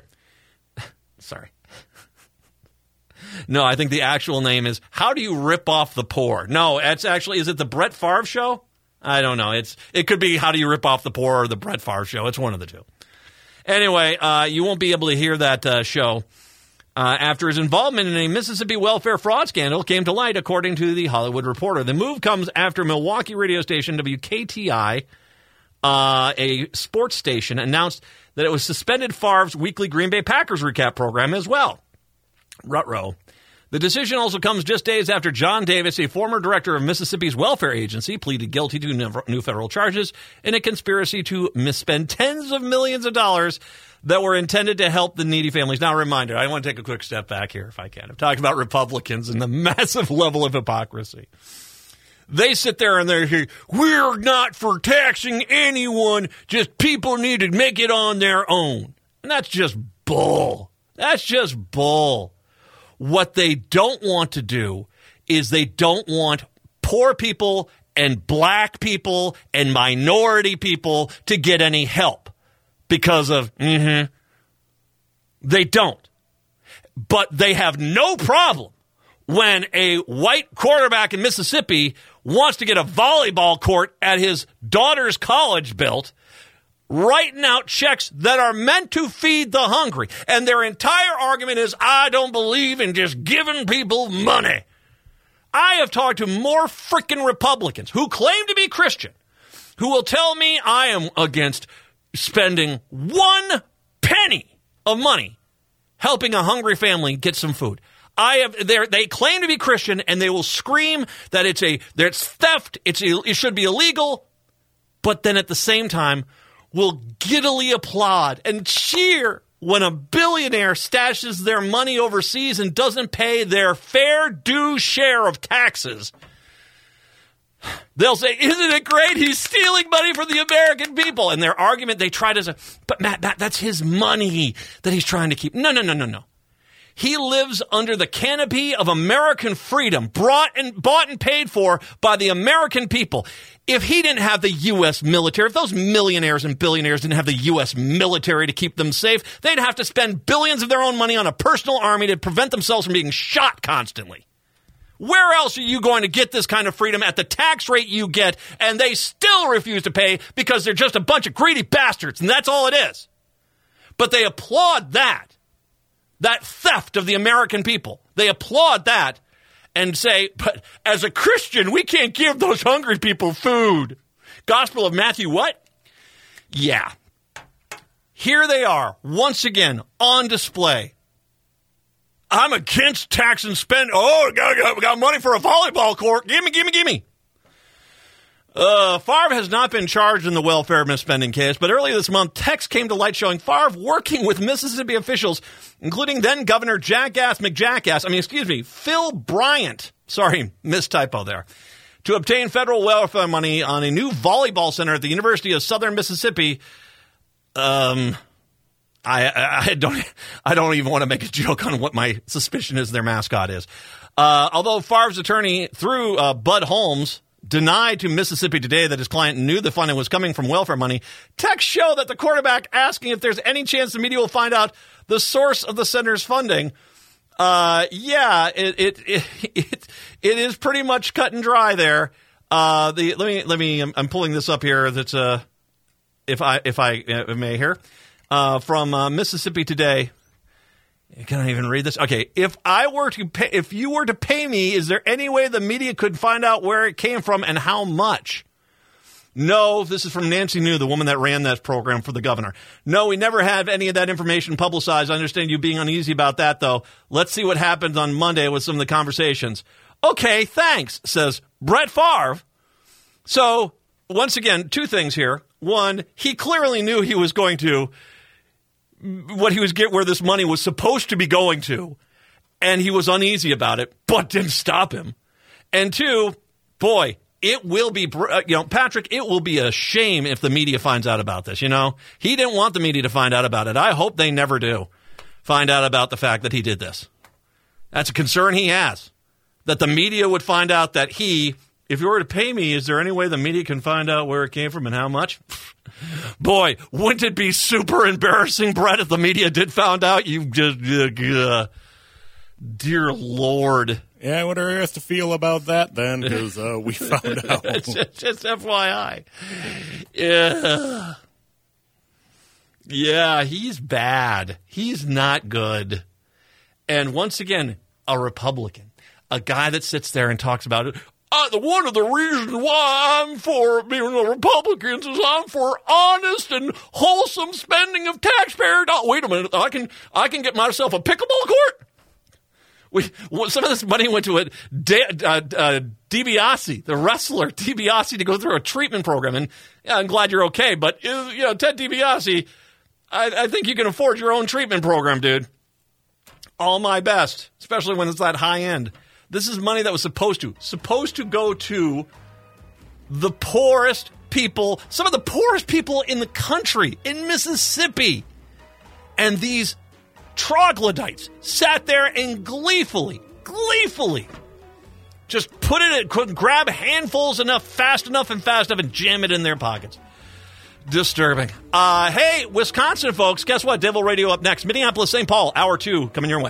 No, I think the actual name is How Do You Rip Off the Poor? No, it's actually, is it the Brett Favre Show? I don't know. It could be How Do You Rip Off the Poor or the Brett Favre Show. It's one of the two. Anyway, you won't be able to hear that show after his involvement in a Mississippi welfare fraud scandal came to light, according to the Hollywood Reporter. The move comes after Milwaukee radio station WKTI, a sports station, announced that it was suspended Favre's weekly Green Bay Packers recap program as well. Ruh-roh. The decision also comes just days after John Davis, a former director of Mississippi's welfare agency, pleaded guilty to new federal charges in a conspiracy to misspend tens of millions of dollars that were intended to help the needy families. Now, a reminder, I want to take a quick step back here if I can. I've talked about Republicans and the massive level of hypocrisy. They sit there and they say, we're not for taxing anyone, just people need to make it on their own. And that's just bull. That's just bull. What they don't want to do is they don't want poor people and black people and minority people to get any help because of, they don't. But they have no problem when a white quarterback in Mississippi wants to get a volleyball court at his daughter's college built, writing out checks that are meant to feed the hungry. And their entire argument is, I don't believe in just giving people money. I have talked to more freaking Republicans who claim to be Christian, who will tell me I am against spending 1 penny of money helping a hungry family get some food. They claim to be Christian, and they will scream that it's theft, it should be illegal, but then at the same time will giddily applaud and cheer when a billionaire stashes their money overseas and doesn't pay their fair due share of taxes. They'll say, isn't it great? He's stealing money from the American people. And their argument, they try to say, but Matt, that's his money that he's trying to keep. No. He lives under the canopy of American freedom, bought and paid for by the American people. If he didn't have the U.S. military, if those millionaires and billionaires didn't have the U.S. military to keep them safe, they'd have to spend billions of their own money on a personal army to prevent themselves from being shot constantly. Where else are you going to get this kind of freedom at the tax rate you get, and they still refuse to pay because they're just a bunch of greedy bastards, and that's all it is. But they applaud that theft of the American people. They applaud that and say, but as a Christian, we can't give those hungry people food. Gospel of Matthew what? Yeah. Here they are, once again, on display. I'm against tax and spend. Oh, got money for a volleyball court. Gimme. Favre has not been charged in the welfare misspending case, but earlier this month, text came to light showing Favre working with Mississippi officials, including then Governor Phil Bryant. Sorry, mistypo there. To obtain federal welfare money on a new volleyball center at the University of Southern Mississippi. I don't even want to make a joke on what my suspicion is their mascot is. Although Favre's attorney, through Bud Holmes, denied to Mississippi Today that his client knew the funding was coming from welfare money, texts show that the quarterback asking if there's any chance the media will find out the source of the center's funding. It is pretty much cut and dry there. I'm pulling this up here. That's if I may here. From Mississippi Today. Can I even read this? Okay. If you were to pay me, is there any way the media could find out where it came from and how much? No, this is from Nancy New, the woman that ran that program for the governor. No, we never had any of that information publicized. I understand you being uneasy about that, though. Let's see what happens on Monday with some of the conversations. Okay, thanks, says Brett Favre. So, once again, two things here. One, he clearly knew he was going to where this money was supposed to be going to, and he was uneasy about it, but didn't stop him. And two, boy, it will be, Patrick, it will be a shame if the media finds out about this. He didn't want the media to find out about it. I hope they never do find out about the fact that he did this. That's a concern he has, that the media would find out that if you were to pay me, is there any way the media can find out where it came from and how much? Boy, wouldn't it be super embarrassing, Brett, if the media did find out? You just, dear Lord. Yeah, I wonder how to feel about that then, because we found out. just FYI. Yeah, he's bad. He's not good. And once again, a Republican, a guy that sits there and talks about it. One of the reasons why I'm for Republicans is I'm for honest and wholesome spending of taxpayer dollars. Wait a minute, I can get myself a pickleball court. Some of this money went to DiBiase, the wrestler DiBiase, to go through a treatment program. And I'm glad you're okay, but Ted DiBiase, I think you can afford your own treatment program, dude. All my best, especially when it's that high end. This is money that was supposed to go to the poorest people, some of the poorest people in the country, in Mississippi. And these troglodytes sat there and gleefully, just grab handfuls fast enough, and jam it in their pockets. Disturbing. Hey, Wisconsin folks, guess what? Devil Radio up next. Minneapolis, St. Paul, Hour 2, coming your way.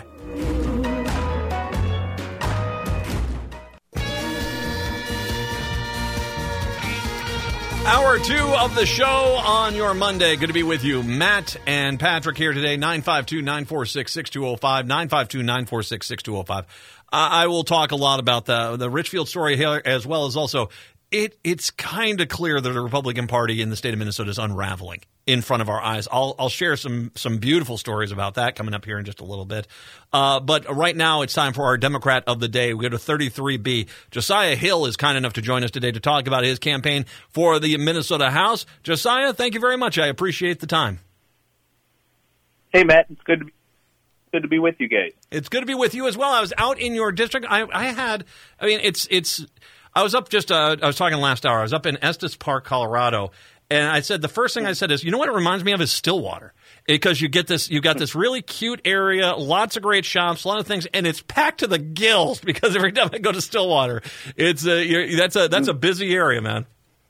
Hour 2 of the show on your Monday. Good to be with you. Matt and Patrick here today, 952-946-6205, 952-946-6205. I will talk a lot about the Richfield story here, as well as also it's kind of clear that the Republican Party in the state of Minnesota is unraveling in front of our eyes. I'll share some beautiful stories about that coming up here in just a little bit. But right now it's time for our Democrat of the Day. We go to 33B. Josiah Hill is kind enough to join us today to talk about his campaign for the Minnesota House. Josiah, thank you very much. I appreciate the time. Hey, Matt. It's good to be with you guys. It's good to be with you as well. I was out in your district. I was up I was talking last hour. I was up in Estes Park, Colorado, and I said the first thing I said is, you know what it reminds me of is Stillwater, because you got this really cute area, lots of great shops, a lot of things, and it's packed to the gills because every time I go to Stillwater, that's a busy area, man.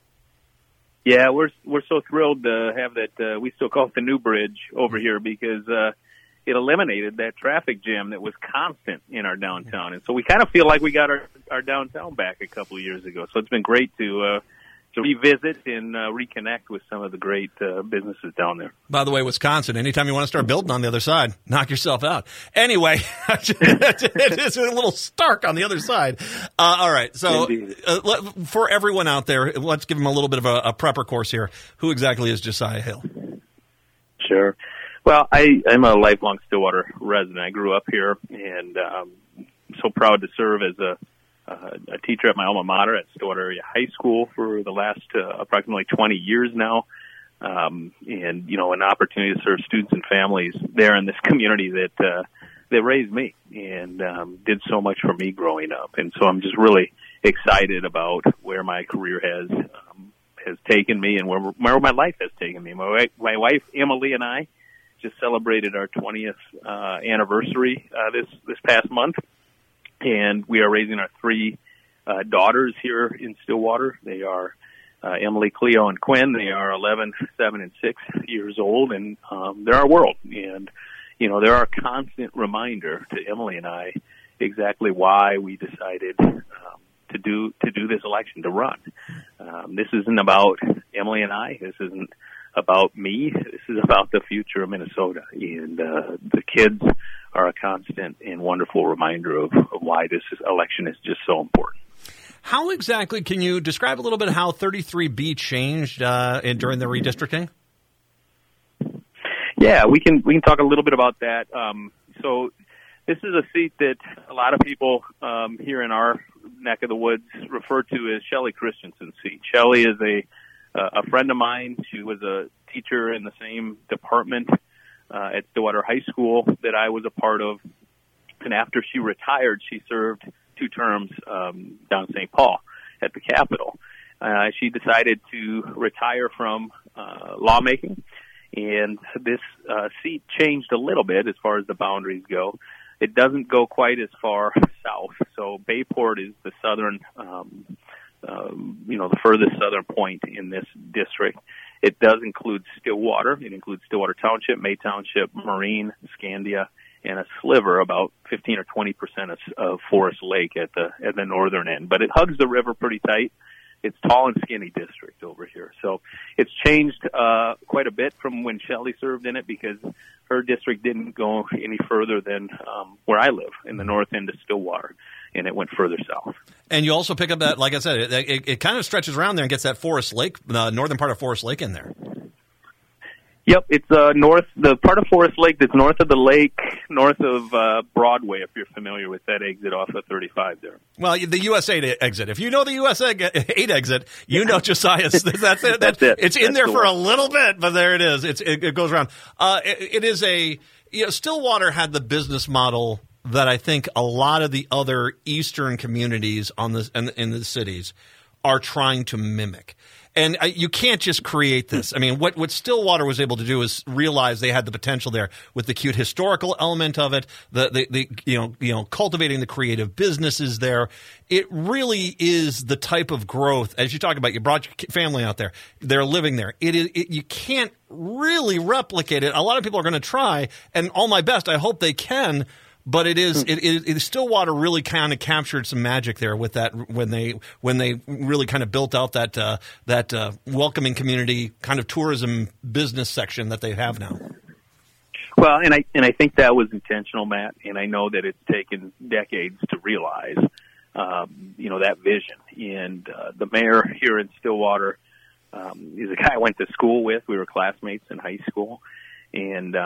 Yeah, we're so thrilled to have that. We still call it the New Bridge over here because it eliminated that traffic jam that was constant in our downtown. And so we kind of feel like we got our downtown back a couple of years ago. So it's been great to revisit and reconnect with some of the great businesses down there. By the way, Wisconsin, anytime you want to start building on the other side, knock yourself out. Anyway, it is a little stark on the other side. All right, so for everyone out there, let's give them a little bit of a prepper course here. Who exactly is Josiah Hill? Sure. Well, I'm a lifelong Stillwater resident. I grew up here, and so proud to serve as a teacher at my alma mater at Stillwater Area High School for the last approximately 20 years now. And, an opportunity to serve students and families there in this community that raised me and did so much for me growing up. And so I'm just really excited about where my career has taken me and where my life has taken me. My wife, Emily, and I just celebrated our 20th anniversary this past month. And we are raising our 3 daughters here in Stillwater. They are Emily, Cleo, and Quinn. They are 11, 7, and 6 years old, and they're our world. And, they're our constant reminder to Emily and I exactly why we decided to do this election, to run. This isn't about Emily and I. This isn't about me. This is about the future of Minnesota. And the kids are a constant and wonderful reminder of why this election is just so important. How exactly can you describe a little bit how 33B changed during the redistricting? Yeah, we can talk a little bit about that. So this is a seat that a lot of people here in our neck of the woods refer to as Shelley Christensen's seat. Shelley is a friend of mine. She was a teacher in the same department at Stillwater High School that I was a part of. And after she retired, she served 2 terms down in St. Paul at the Capitol. She decided to retire from lawmaking, and this seat changed a little bit as far as the boundaries go. It doesn't go quite as far south. So Bayport is the southern, the furthest southern point in this district. It does include Stillwater. It includes Stillwater Township, May Township, Marine, Scandia, and a sliver, about 15 or 20% of Forest Lake at the northern end. But it hugs the river pretty tight. It's tall and skinny district over here. So it's changed quite a bit from when Shelley served in it, because her district didn't go any further than where I live in the north end of Stillwater, and it went further south. And you also pick up that, like I said, it kind of stretches around there and gets that Forest Lake, the northern part of Forest Lake in there. Yep, it's the part of Forest Lake that's north of the lake, north of Broadway, if you're familiar with that exit off of 35 there. Well, the US 8 exit. If you know the US 8 exit, you know Josiah's. That's it. That's it. It's in there for a little bit, but there it is. It goes around. It is Stillwater had the business model that I think a lot of the other eastern communities on this in the cities are trying to mimic. And you can't just create this. I mean, what Stillwater was able to do is realize they had the potential there with the cute historical element of it, the cultivating the creative businesses there. It really is the type of growth, as you talk about. You brought your family out there; they're living there. You can't really replicate it. A lot of people are going to try, and all my best. I hope they can. But it is Stillwater really kind of captured some magic there with that when they really kind of built out that welcoming community kind of tourism business section that they have now. Well, and I think that was intentional, Matt, and I know that it's taken decades to realize that vision. And the mayor here in Stillwater is a guy I went to school with. We were classmates in high school. And,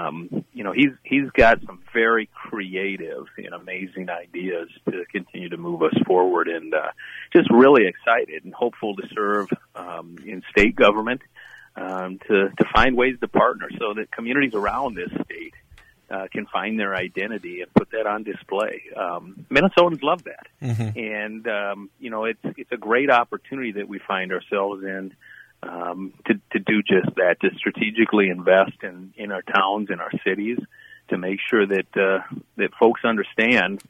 he's got some very creative and amazing ideas to continue to move us forward, and just really excited and hopeful to serve in state government to find ways to partner so that communities around this state can find their identity and put that on display. Minnesotans love that. Mm-hmm. And, it's a great opportunity that we find ourselves in. To do just that, to strategically invest in our towns and our cities, to make sure that folks understand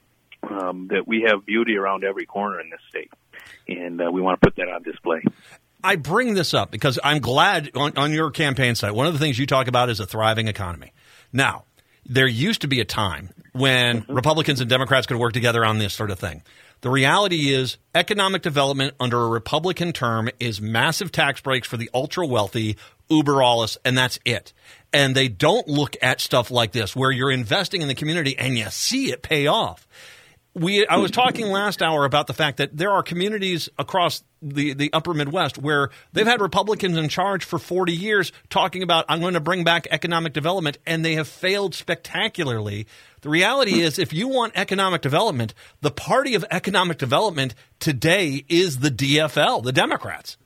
that we have beauty around every corner in this state, and we want to put that on display. I bring this up because I'm glad on your campaign site, one of the things you talk about is a thriving economy. Now, there used to be a time when Republicans and Democrats could work together on this sort of thing. The reality is economic development under a Republican term is massive tax breaks for the ultra-wealthy, uber alles, and that's it. And they don't look at stuff like this where you're investing in the community and you see it pay off. I was talking last hour about the fact that there are communities across the upper Midwest where they've had Republicans in charge for 40 years talking about, I'm going to bring back economic development, and they have failed spectacularly. The reality is, if you want economic development, the party of economic development today is the DFL, the Democrats.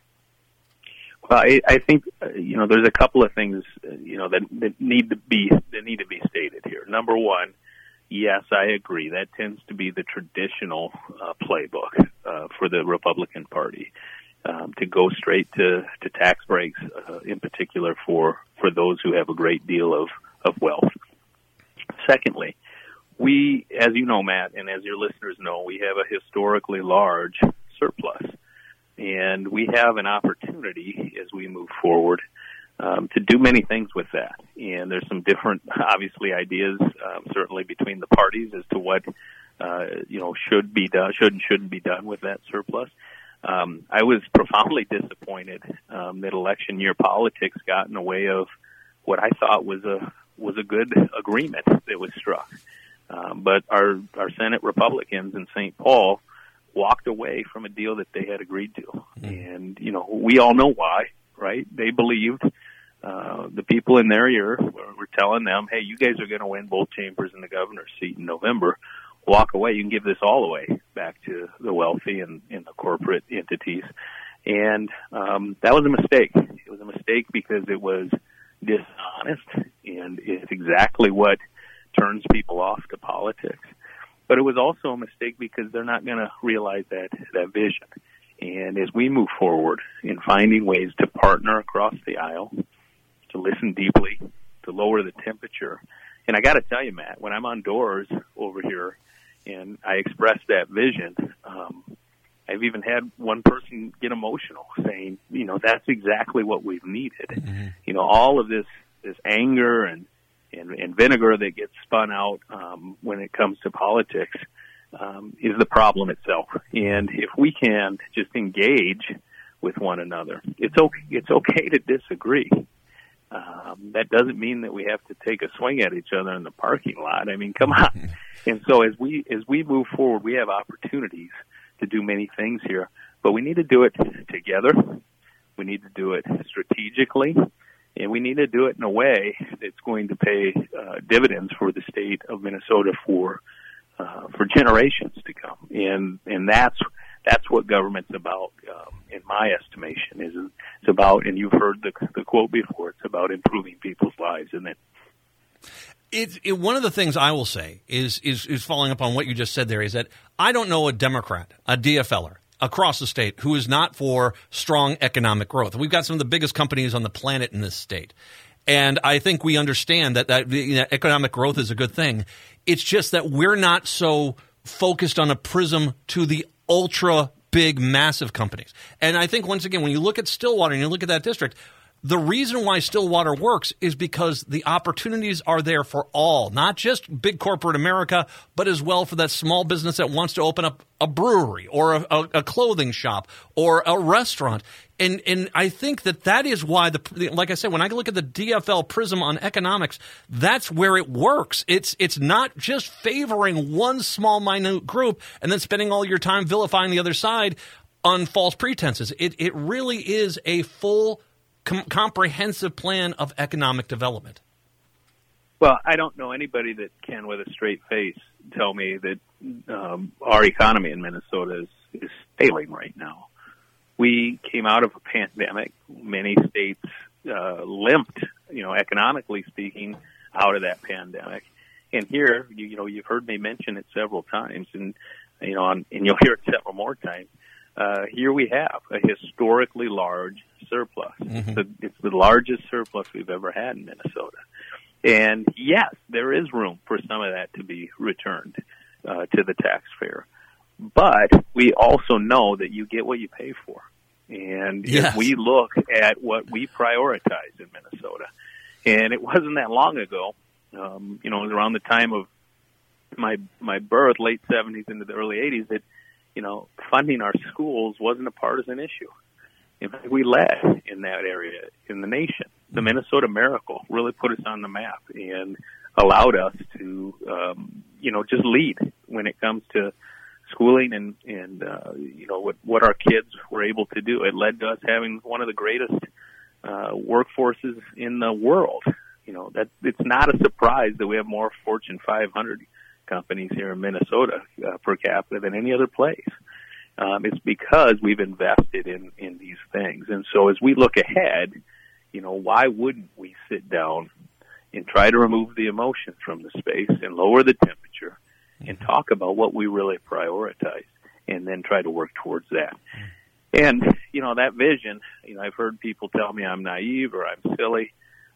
Well, I think there's a couple of things that need to be stated here. Number one, yes, I agree. That tends to be the traditional playbook for the Republican Party, to go straight to tax breaks, in particular for those who have a great deal of wealth. Secondly, we, as you know, Matt, and as your listeners know, we have a historically large surplus, and we have an opportunity as we move forward to do many things with that. And there's some different, obviously, ideas, certainly between the parties as to what, should be done, should and shouldn't be done with that surplus. I was profoundly disappointed that election year politics got in the way of what I thought was a good agreement that was struck. But our Senate Republicans in St. Paul walked away from a deal that they had agreed to. And, we all know why, right? They believed the people in their ear were telling them, hey, you guys are going to win both chambers in the governor's seat in November. Walk away. You can give this all away back to the wealthy and the corporate entities. And that was a mistake. It was a mistake because it was dishonest, and it's exactly what turns people off to politics. But it was also a mistake because they're not going to realize that vision. And as we move forward in finding ways to partner across the aisle, to listen deeply, to lower the temperature. And I got to tell you, Matt, when I'm on doors over here and I express that vision, I've even had one person get emotional saying, that's exactly what we've needed. Mm-hmm. All of this anger and vinegar that gets spun out when it comes to politics is the problem itself. And if we can just engage with one another, it's okay to disagree. That doesn't mean that we have to take a swing at each other in the parking lot. I mean, come on. And so as we move forward, we have opportunities to do many things here, but we need to do it together. We need to do it strategically, and we need to do it in a way that's going to pay dividends for the state of Minnesota for generations to come. And that's what government's about, in my estimation. It's about, and you've heard the quote before, it's about improving people's lives, isn't it? One of the things I will say is following up on what you just said there is that I don't know a Democrat, a DFLer, across the state who is not for strong economic growth. We've got some of the biggest companies on the planet in this state. And I think we understand that economic growth is a good thing. It's just that we're not so focused on a prism to the ultra big, massive companies. And I think, once again, when you look at Stillwater and you look at that district, the reason why Stillwater works is because the opportunities are there for all, not just big corporate America, but as well for that small business that wants to open up a brewery or a clothing shop or a restaurant. And I think that is why, like I said, when I look at the DFL prism on economics, that's where it works. It's not just favoring one small, minute group and then spending all your time vilifying the other side on false pretenses. It really is a full comprehensive plan of economic development. Well, I don't know anybody that can, with a straight face, tell me that our economy in Minnesota is failing right now. We came out of a pandemic. Many states limped, economically speaking, out of that pandemic. And here, you've heard me mention it several times, and you'll hear it several more times. Here we have a historically large surplus. Mm-hmm. It's the largest surplus we've ever had in Minnesota. And yes, there is room for some of that to be returned to the taxpayer. But we also know that you get what you pay for. And yes. If we look at what we prioritize in Minnesota, and it wasn't that long ago, it was around the time of my birth, late 70s into the early 80s, that funding our schools wasn't a partisan issue. In fact, we led in that area in the nation. The Minnesota Miracle really put us on the map and allowed us to, just lead when it comes to schooling and what our kids were able to do. It led to us having one of the greatest workforces in the world. That it's not a surprise that we have more Fortune 500 companies here in Minnesota per capita than any other place. It's because we've invested in these things. And so as we look ahead, why wouldn't we sit down and try to remove the emotions from the space and lower the temperature and talk about what we really prioritize and then try to work towards that. And, that vision, I've heard people tell me I'm naive or I'm silly.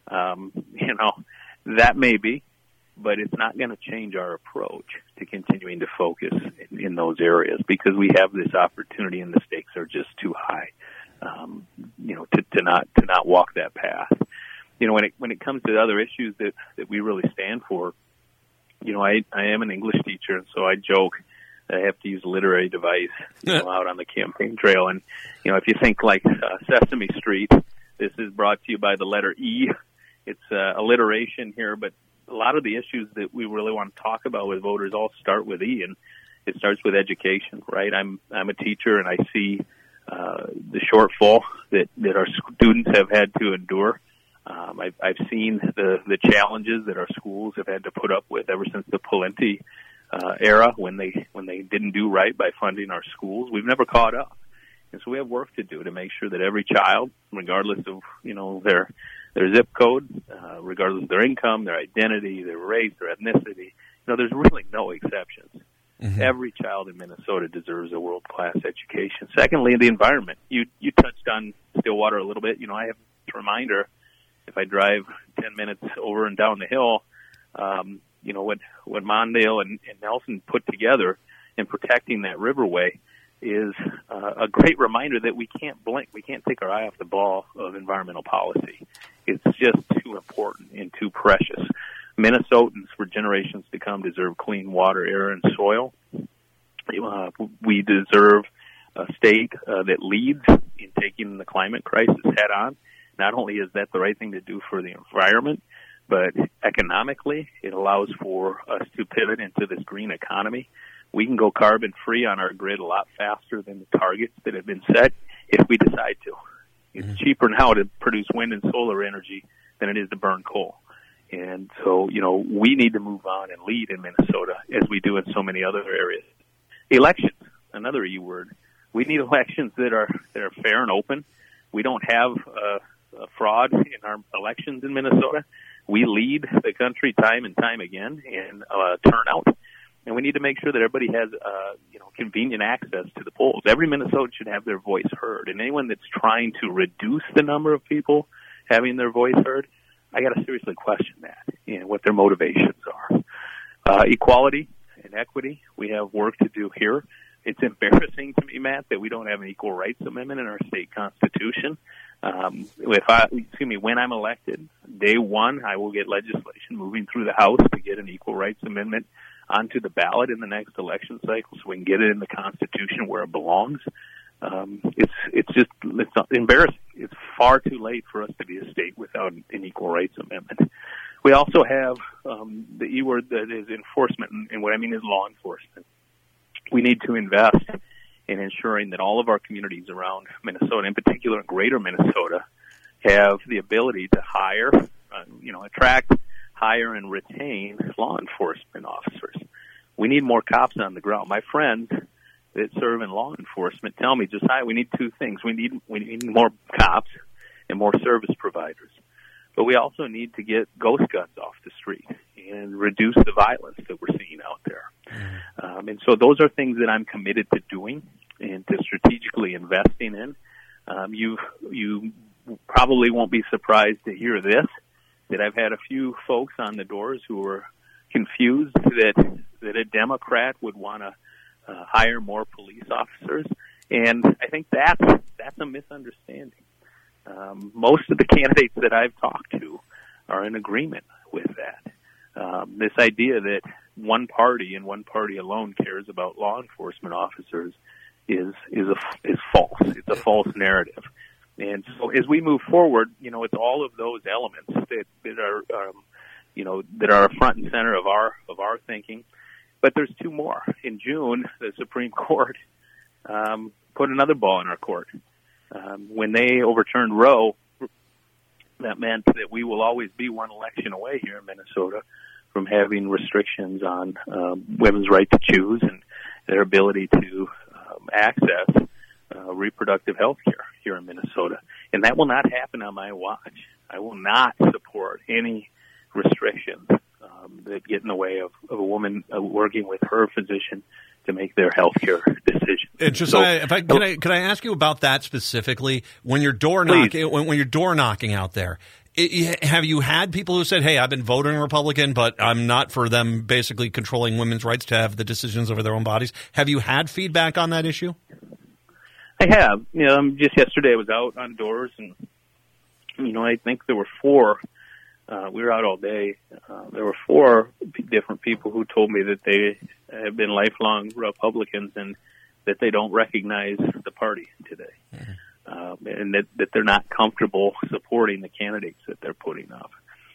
That may be, but it's not going to change our approach to continuing to focus in those areas because we have this opportunity and the stakes are just too high, to not walk that path. When it comes to other issues that we really stand for, I am an English teacher, and so I joke that I have to use a literary device out on the campaign trail. And, if you think like Sesame Street, this is brought to you by the letter E. It's alliteration here, but a lot of the issues that we really want to talk about with voters all start with E, and it starts with education, right? I'm a teacher, and I see the shortfall that our students have had to endure. I've seen the challenges that our schools have had to put up with ever since the Pawlenty era when they didn't do right by funding our schools. We've never caught up, and so we have work to do to make sure that every child, regardless of their zip code, regardless of their income, their identity, their race, their ethnicity, there's really no exceptions. Mm-hmm. Every child in Minnesota deserves a world-class education. Secondly, the environment. You touched on Stillwater a little bit. I have a reminder, if I drive 10 minutes over and down the hill, what Mondale and Nelson put together in protecting that riverway is a great reminder that we can't blink. We can't take our eye off the ball of environmental policy. It's just too important and too precious. Minnesotans, for generations to come, deserve clean water, air, and soil. We deserve a state that leads in taking the climate crisis head on. Not only is that the right thing to do for the environment, but economically, it allows for us to pivot into this green economy. We can go carbon free on our grid a lot faster than the targets that have been set if we decide to. It's cheaper now to produce wind and solar energy than it is to burn coal. And so, we need to move on and lead in Minnesota as we do in so many other areas. Elections, another E word. We need elections that are fair and open. We don't have fraud in our elections in Minnesota. We lead the country time and time again in turnout, and we need to make sure that everybody has convenient access to the polls. Every Minnesotan should have their voice heard, and anyone that's trying to reduce the number of people having their voice heard, I got to seriously question that, what their motivations are. Equality and equity, we have work to do here. It's embarrassing to me, Matt, that we don't have an equal rights amendment in our state constitution. When I'm elected, day one, I will get legislation moving through the House to get an equal rights amendment onto the ballot in the next election cycle, so we can get it in the Constitution where it belongs. It's embarrassing. It's far too late for us to be a state without an equal rights amendment. We also have the E word that is enforcement, and what I mean is law enforcement. We need to invest in ensuring that all of our communities around Minnesota, in particular in greater Minnesota, have the ability to hire, attract, hire, and retain law enforcement officers. We need more cops on the ground. My friends that serve in law enforcement tell me, Josiah, we need two things. We need more cops and more service providers. But we also need to get ghost guns off the street and reduce the violence that we're seeing out there. And so those are things that I'm committed to doing and to strategically investing in. You probably won't be surprised to hear this, that I've had a few folks on the doors who are confused that a Democrat would want to hire more police officers. And I think that's a misunderstanding. Most of the candidates that I've talked to are in agreement with that. This idea that one party and one party alone cares about law enforcement officers is false. It's a false narrative. And so as we move forward, it's all of those elements that are front and center of our thinking. But there's two more. In June, the Supreme Court put another ball in our court. When they overturned Roe, that meant that we will always be one election away here in Minnesota from having restrictions on women's right to choose and their ability to access reproductive health care here in Minnesota. And that will not happen on my watch. I will not support any restrictions that get in the way of a woman working with her physician to make their health care decisions. Josiah, can I ask you about that specifically? When you're door knocking out there, have you had people who said, "Hey, I've been voting Republican, but I'm not for them basically controlling women's rights to have the decisions over their own bodies"? Have you had feedback on that issue? I have. Just yesterday I was out on doors, and I think there were four. We were out all day. There were four different people who told me that they have been lifelong Republicans and that they don't recognize the party today, and that they're not comfortable supporting the candidates that they're putting up.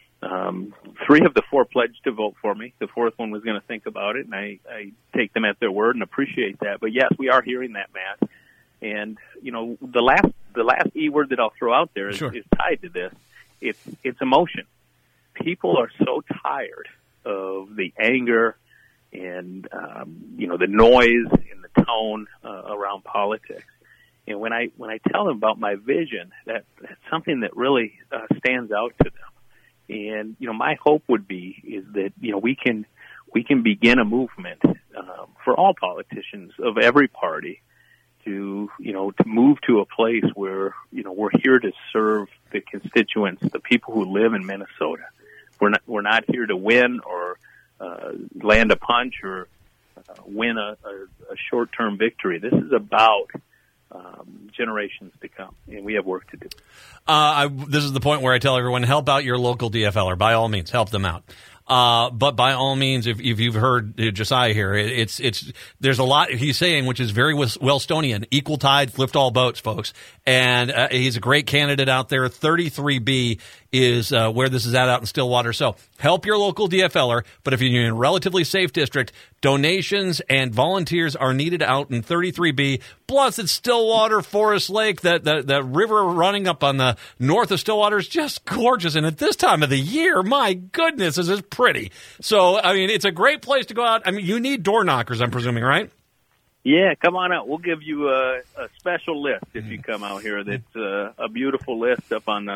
Three of the four pledged to vote for me. The fourth one was going to think about it, and I take them at their word and appreciate that. But yes, we are hearing that, Matt. And the last E word that I'll throw out there is tied to this. It's emotion. People are so tired of the anger and the noise and the tone around politics. And when I tell them about my vision, that's something that really stands out to them. And my hope would be is that we can begin a movement for all politicians of every party to move to a place where we're here to serve the constituents, the people who live in Minnesota. We're not here to win or land a punch or win a short-term victory. This is about generations to come, and we have work to do. This is the point where I tell everyone, help out your local DFLer. By all means, help them out. But by all means, if you've heard Josiah here, there's a lot he's saying, which is very Wellstonian. Equal tides lift all boats, folks. And he's a great candidate out there. 33B is where this is at out in Stillwater. So help your local DFLer. But if you're in a relatively safe district, donations and volunteers are needed out in 33B. Plus, it's Stillwater, Forest Lake. That river running up on the north of Stillwater is just gorgeous. And at this time of the year, my goodness, is it pretty. So, I mean, it's a great place to go out. I mean, you need door knockers, I'm presuming, right? Yeah, come on out. We'll give you a special list if you come out here. That's a beautiful list up on the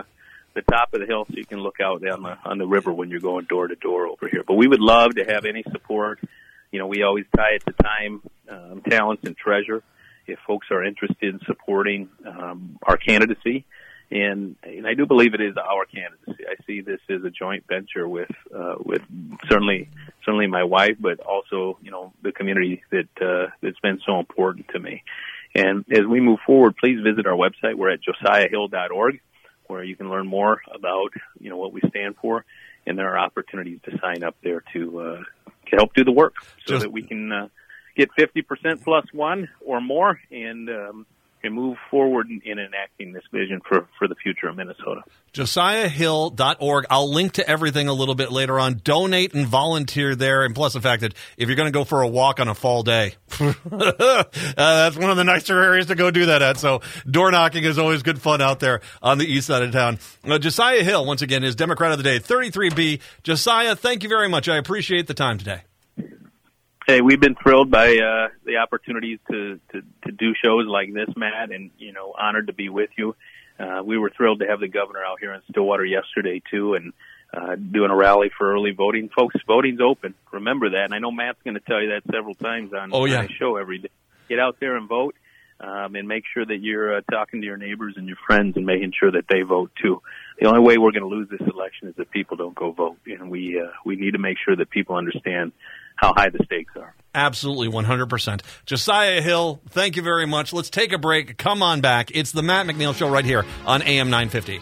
the top of the hill so you can look out on the river when you're going door to door over here. But we would love to have any support. We always tie it to time, talents, and treasure if folks are interested in supporting our candidacy. And I do believe it is our candidacy. I see this as a joint venture with certainly my wife, but also the community that's been so important to me. And as we move forward, please visit our website. We're at josiahhill.org, where you can learn more about what we stand for, and there are opportunities to sign up there to help do the work, so that we can get 50% plus one or more, and move forward in enacting this vision for the future of Minnesota. JosiahHill.org. I'll link to everything a little bit later on. Donate and volunteer there. And plus the fact that if you're going to go for a walk on a fall day, that's one of the nicer areas to go do that at. So door knocking is always good fun out there on the east side of town. Josiah Hill, once again, is Democrat of the Day, 33B. Josiah, thank you very much. I appreciate the time today. Hey, we've been thrilled by the opportunities to do shows like this, Matt, and honored to be with you. We were thrilled to have the governor out here in Stillwater yesterday too, and doing a rally for early voting. Folks, voting's open. Remember that, and I know Matt's going to tell you that several times on the show every day. Get out there and vote, and make sure that you're talking to your neighbors and your friends and making sure that they vote too. The only way we're going to lose this election is if people don't go vote, and we need to make sure that people understand how high the stakes are. Absolutely, 100%. Josiah Hill, thank you very much. Let's take a break. Come on back. It's the Matt McNeil Show right here on AM 950.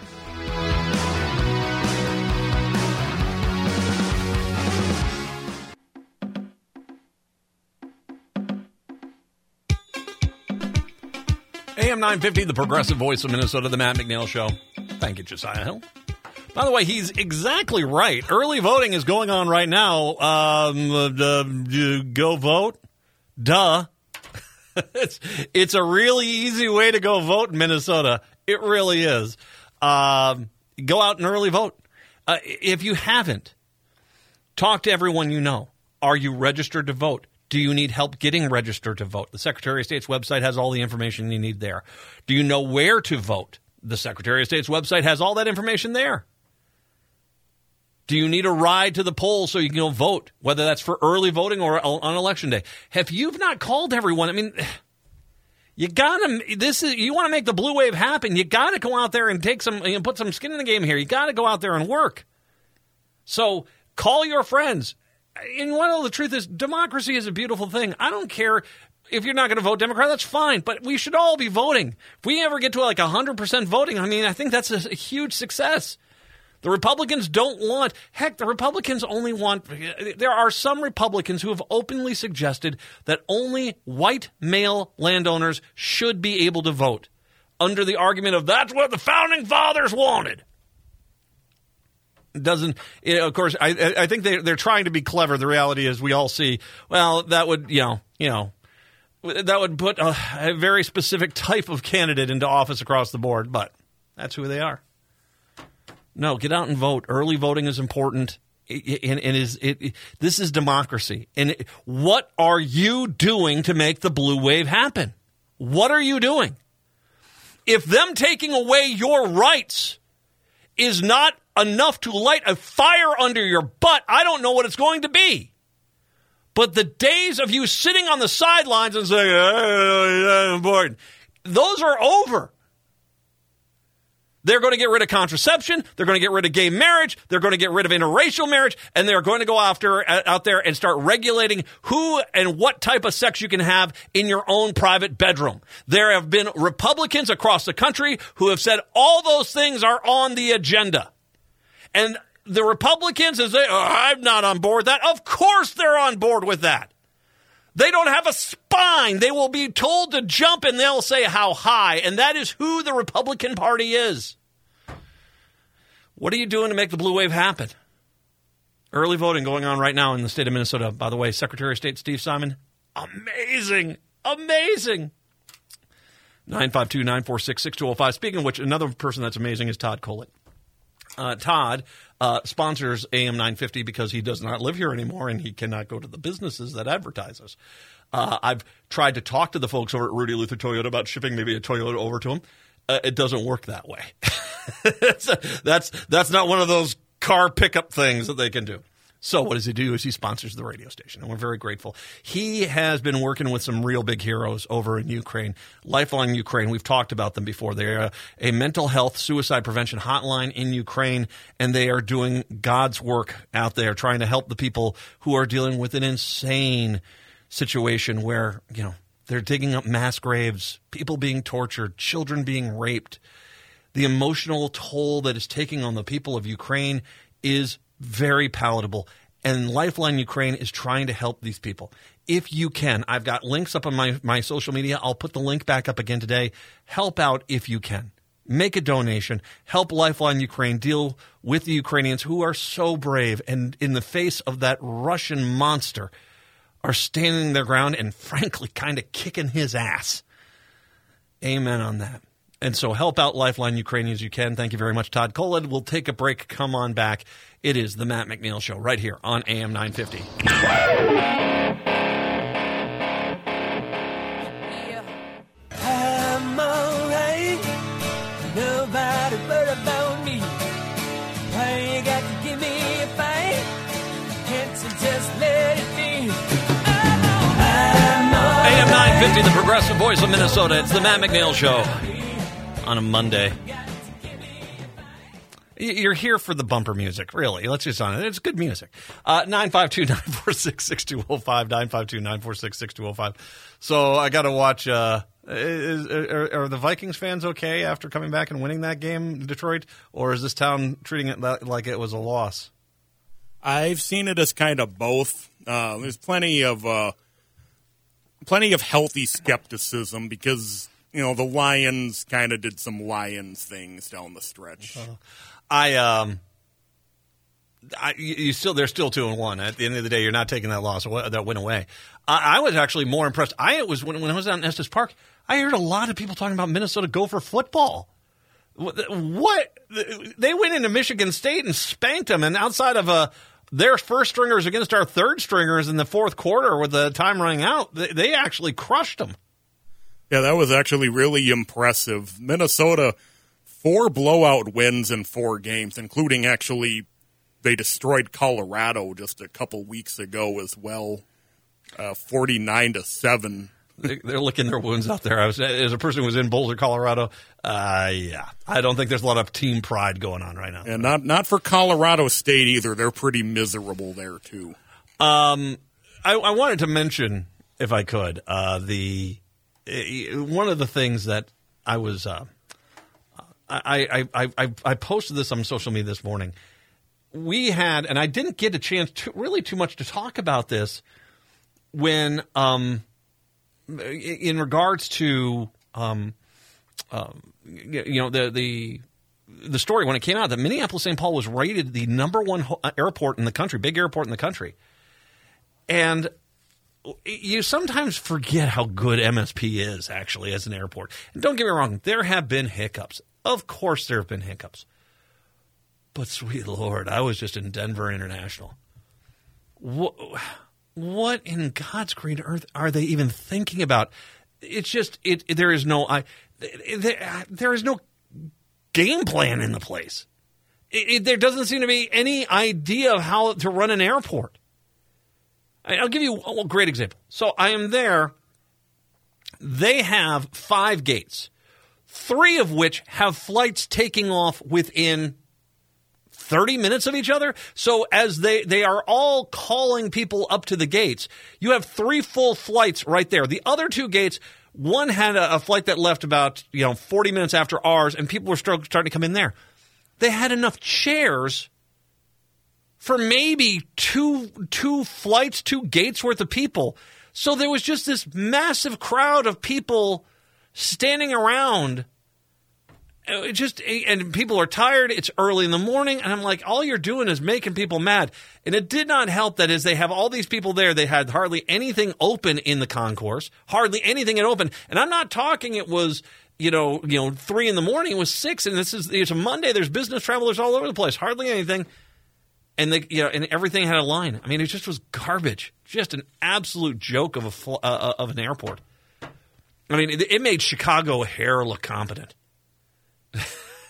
AM 950, the progressive voice of Minnesota, the Matt McNeil Show. Thank you, Josiah Hill. By the way, he's exactly right. Early voting is going on right now. Go vote. Duh. It's a really easy way to go vote in Minnesota. It really is. Go out and early vote. If you haven't, talk to everyone you know. Are you registered to vote? Do you need help getting registered to vote? The Secretary of State's website has all the information you need there. Do you know where to vote? The Secretary of State's website has all that information there. Do you need a ride to the polls so you can go vote, whether that's for early voting or on Election Day? If you've not called everyone, I mean, you want to make the blue wave happen. You got to go out there and put some skin in the game here. You got to go out there and work. So call your friends. And the truth is, democracy is a beautiful thing. I don't care if you're not going to vote Democrat, that's fine, but we should all be voting. If we ever get to 100% voting, I think that's a huge success. The Republicans don't want – heck, the Republicans only want – there are some Republicans who have openly suggested that only white male landowners should be able to vote under the argument of that's what the Founding Fathers wanted. Doesn't – of course, I think they're trying to be clever. The reality is we all see, well, that would, that would put a very specific type of candidate into office across the board, but that's who they are. No, get out and vote. Early voting is important, this is democracy. And what are you doing to make the blue wave happen? What are you doing? If them taking away your rights is not enough to light a fire under your butt, I don't know what it's going to be. But the days of you sitting on the sidelines and saying, I'm important, those are over. They're going to get rid of contraception. They're going to get rid of gay marriage. They're going to get rid of interracial marriage. And they're going to go out there and start regulating who and what type of sex you can have in your own private bedroom. There have been Republicans across the country who have said all those things are on the agenda. And the Republicans, I'm not on board with that. Of course they're on board with that. They don't have a spine. They will be told to jump, and they'll say how high. And that is who the Republican Party is. What are you doing to make the blue wave happen? Early voting going on right now in the state of Minnesota. By the way, Secretary of State Steve Simon, amazing. 952-946-6205. Speaking of which, another person that's amazing is Todd Collett. Todd sponsors AM 950 because he does not live here anymore and he cannot go to the businesses that advertise us. I've tried to talk to the folks over at Rudy Luther Toyota about shipping maybe a Toyota over to him. It doesn't work that way. That's not one of those car pickup things that they can do. So what does he do is he sponsors the radio station, and we're very grateful. He has been working with some real big heroes over in Ukraine. Lifeline Ukraine, we've talked about them before. They're a mental health suicide prevention hotline in Ukraine, and they are doing God's work out there, trying to help the people who are dealing with an insane situation where, they're digging up mass graves, people being tortured, children being raped. The emotional toll that is taking on the people of Ukraine is very palatable, and Lifeline Ukraine is trying to help these people. If you can, I've got links up on my social media. I'll put the link back up again today. Help out if you can. Make a donation. Help Lifeline Ukraine deal with the Ukrainians who are so brave and in the face of that Russian monster are standing their ground and frankly kind of kicking his ass. Amen on that. And so help out Lifeline Ukraine as you can. Thank you very much, Todd Kolod. We'll take a break. Come on back. It is the Matt McNeil Show right here on AM 950. I'm all right. Nobody worry about me. Why you got to give me a fight? Can't you just let it be? I'm all AM 950, the progressive voice of Minnesota. It's the Matt McNeil Show on a Monday. You're here for the bumper music, really. Let's just on it. It's good music. 952-946-6205, 952-946-6205. So I got to watch. Are the Vikings fans okay after coming back and winning that game, Detroit? Or is this town treating it like it was a loss? I've seen it as kind of both. There's plenty of healthy skepticism because the Lions kind of did some Lions things down the stretch. They're still 2-1. At the end of the day, you're not taking that loss or that win away. I was actually more impressed. When I was out in Estes Park, I heard a lot of people talking about Minnesota Gopher football. What? They went into Michigan State and spanked them, and outside of their first stringers against our third stringers in the fourth quarter with the time running out, they actually crushed them. Yeah, that was actually really impressive. Minnesota, 4 blowout wins in 4 games, including actually they destroyed Colorado just a couple weeks ago as well, 49-7. They're licking their wounds out there. As a person who was in Boulder, Colorado, I don't think there's a lot of team pride going on right now. And not for Colorado State either. They're pretty miserable there too. I wanted to mention, if I could, one of the things that I was I posted this on social media this morning. We had, and I didn't get a chance too much to talk about this when in regards to the story when it came out that Minneapolis-St. Paul was rated the #1 airport in the country, big airport in the country. And you sometimes forget how good MSP is, actually, as an airport. And don't get me wrong, there have been hiccups. Of course there have been hiccups. But sweet Lord, I was just in Denver International. What in God's green earth are they even thinking about? It's just there is no game plan in the place. There doesn't seem to be any idea of how to run an airport. I'll give you a great example. So I am there. They have 5 gates, 3 of which have flights taking off within 30 minutes of each other. So as they are all calling people up to the gates, you have 3 full flights right there. The other 2 gates, one had a flight that left about 40 minutes after ours, and people were starting to come in there. They had enough chairs for maybe two flights, 2 gates worth of people. So there was just this massive crowd of people standing around. And people are tired. It's early in the morning. And I'm like, all you're doing is making people mad. And it did not help that as they have all these people there, they had hardly anything open in the concourse, hardly anything open. And I'm not talking it was, 3 in the morning. It was 6. And it's a Monday. There's business travelers all over the place. Hardly anything. And and everything had a line. I mean, it just was garbage. Just an absolute joke of an airport. I mean, it made Chicago O'Hare look competent.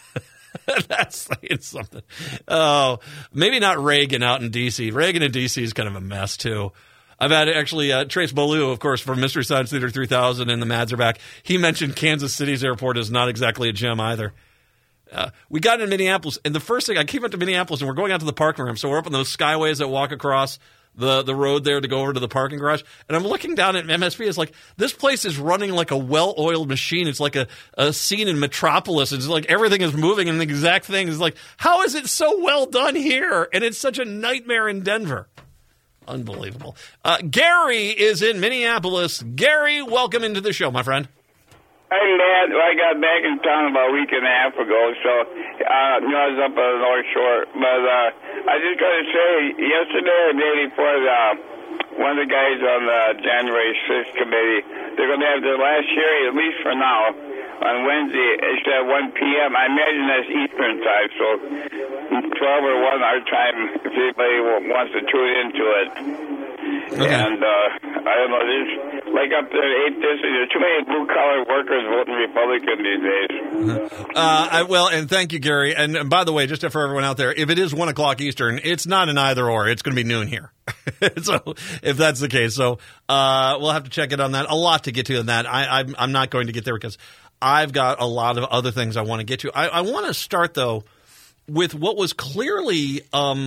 That's saying something. Oh, maybe not Reagan out in D.C. Reagan in D.C. is kind of a mess, too. I've had actually Trace Beaulieu, of course, from Mystery Science Theater 3000 and the Mads are back. He mentioned Kansas City's airport is not exactly a gem either. We got into Minneapolis, and the first thing, I came up to Minneapolis, and we're going out to the parking ramp. So we're up on those skyways that walk across the road there to go over to the parking garage. And I'm looking down at MSP. It's like, this place is running like a well-oiled machine. It's like a scene in Metropolis. It's like everything is moving, and the exact thing is like, how is it so well done here? And it's such a nightmare in Denver. Unbelievable. Gary is in Minneapolis. Gary, welcome into the show, my friend. Hey, Matt. I got back in town about a week and a half ago, so I was up on the North Shore. But I just got to say, yesterday or the day before, one of the guys on the January 6th committee, they're going to have their last hearing, at least for now, on Wednesday instead of 1 p.m. I imagine that's Eastern time, so 12 or 1 our time if anybody wants to tune into it. Okay. And I don't know, there's like up there in 8th District, there's too many blue-collar workers voting Republican these days. Well, and thank you, Gary. And by the way, just for everyone out there, if it is 1 o'clock Eastern, it's not an either or. It's going to be noon here. So if that's the case. So we'll have to check it on that. A lot to get to in that. I'm not going to get there because I've got a lot of other things I want to get to. I want to start, though, with what was clearly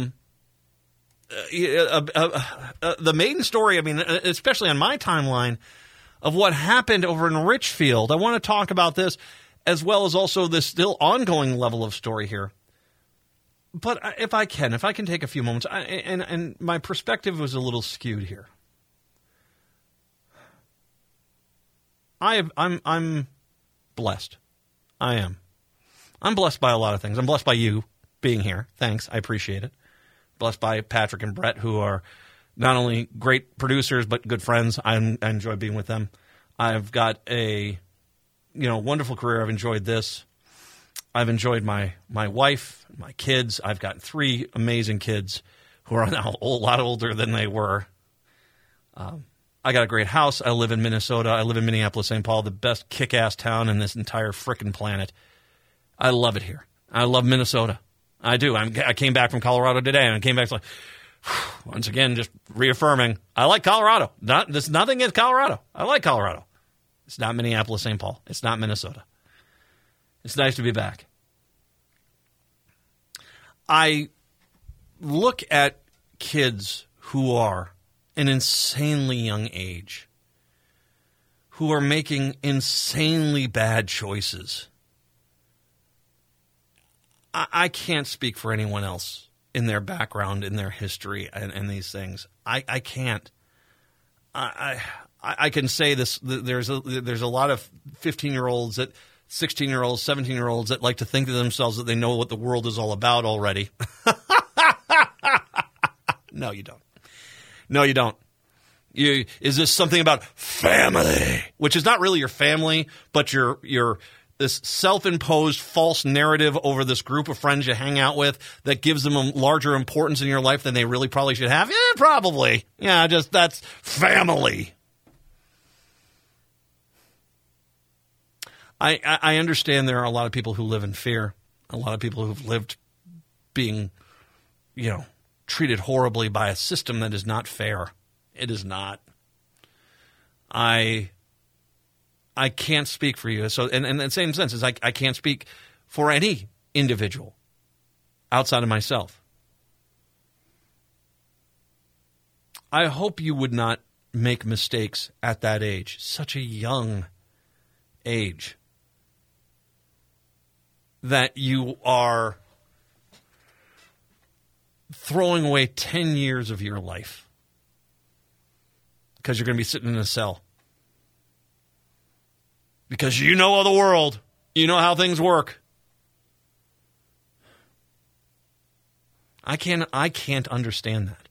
the main story, I mean, especially on my timeline, of what happened over in Richfield. I want to talk about this as well as also this still ongoing level of story here. But if I can take a few moments, and my perspective was a little skewed here. I'm blessed. I am. I'm blessed by a lot of things. I'm blessed by you being here. Thanks. I appreciate it. Blessed by Patrick and Brett, who are not only great producers but good friends. I enjoy being with them. I've got a wonderful career. I've enjoyed this. I've enjoyed my wife, my kids. I've got 3 amazing kids who are now a lot older than they were. I got a great house. I live in Minnesota. I live in Minneapolis, St. Paul, the best kick-ass town in this entire frickin' planet. I love it here. I love Minnesota. I do. I came back from Colorado today, and I came back like, once again, just reaffirming, I like Colorado. There's nothing against Colorado. I like Colorado. It's not Minneapolis, St. Paul. It's not Minnesota. It's nice to be back. I look at kids who are an insanely young age, who are making insanely bad choices. I can't speak for anyone else in their background, in their history, and these things. I can't. I can say this. There's a lot of 15-year-olds, 16-year-olds, 17-year-olds that like to think to themselves that they know what the world is all about already. No, you don't. No, you don't. Is this something about family, which is not really your family, but your this self-imposed false narrative over this group of friends you hang out with that gives them a larger importance in your life than they really probably should have? Yeah, probably. Yeah, just that's family. I understand there are a lot of people who live in fear, a lot of people who've lived being, treated horribly by a system that is not fair. It is not. I can't speak for you. So, and in the same sense as I can't speak for any individual outside of myself. I hope you would not make mistakes at that age, such a young age, that you are throwing away 10 years of your life because you're going to be sitting in a cell. Because you know the world. You know how things work. I can't understand that.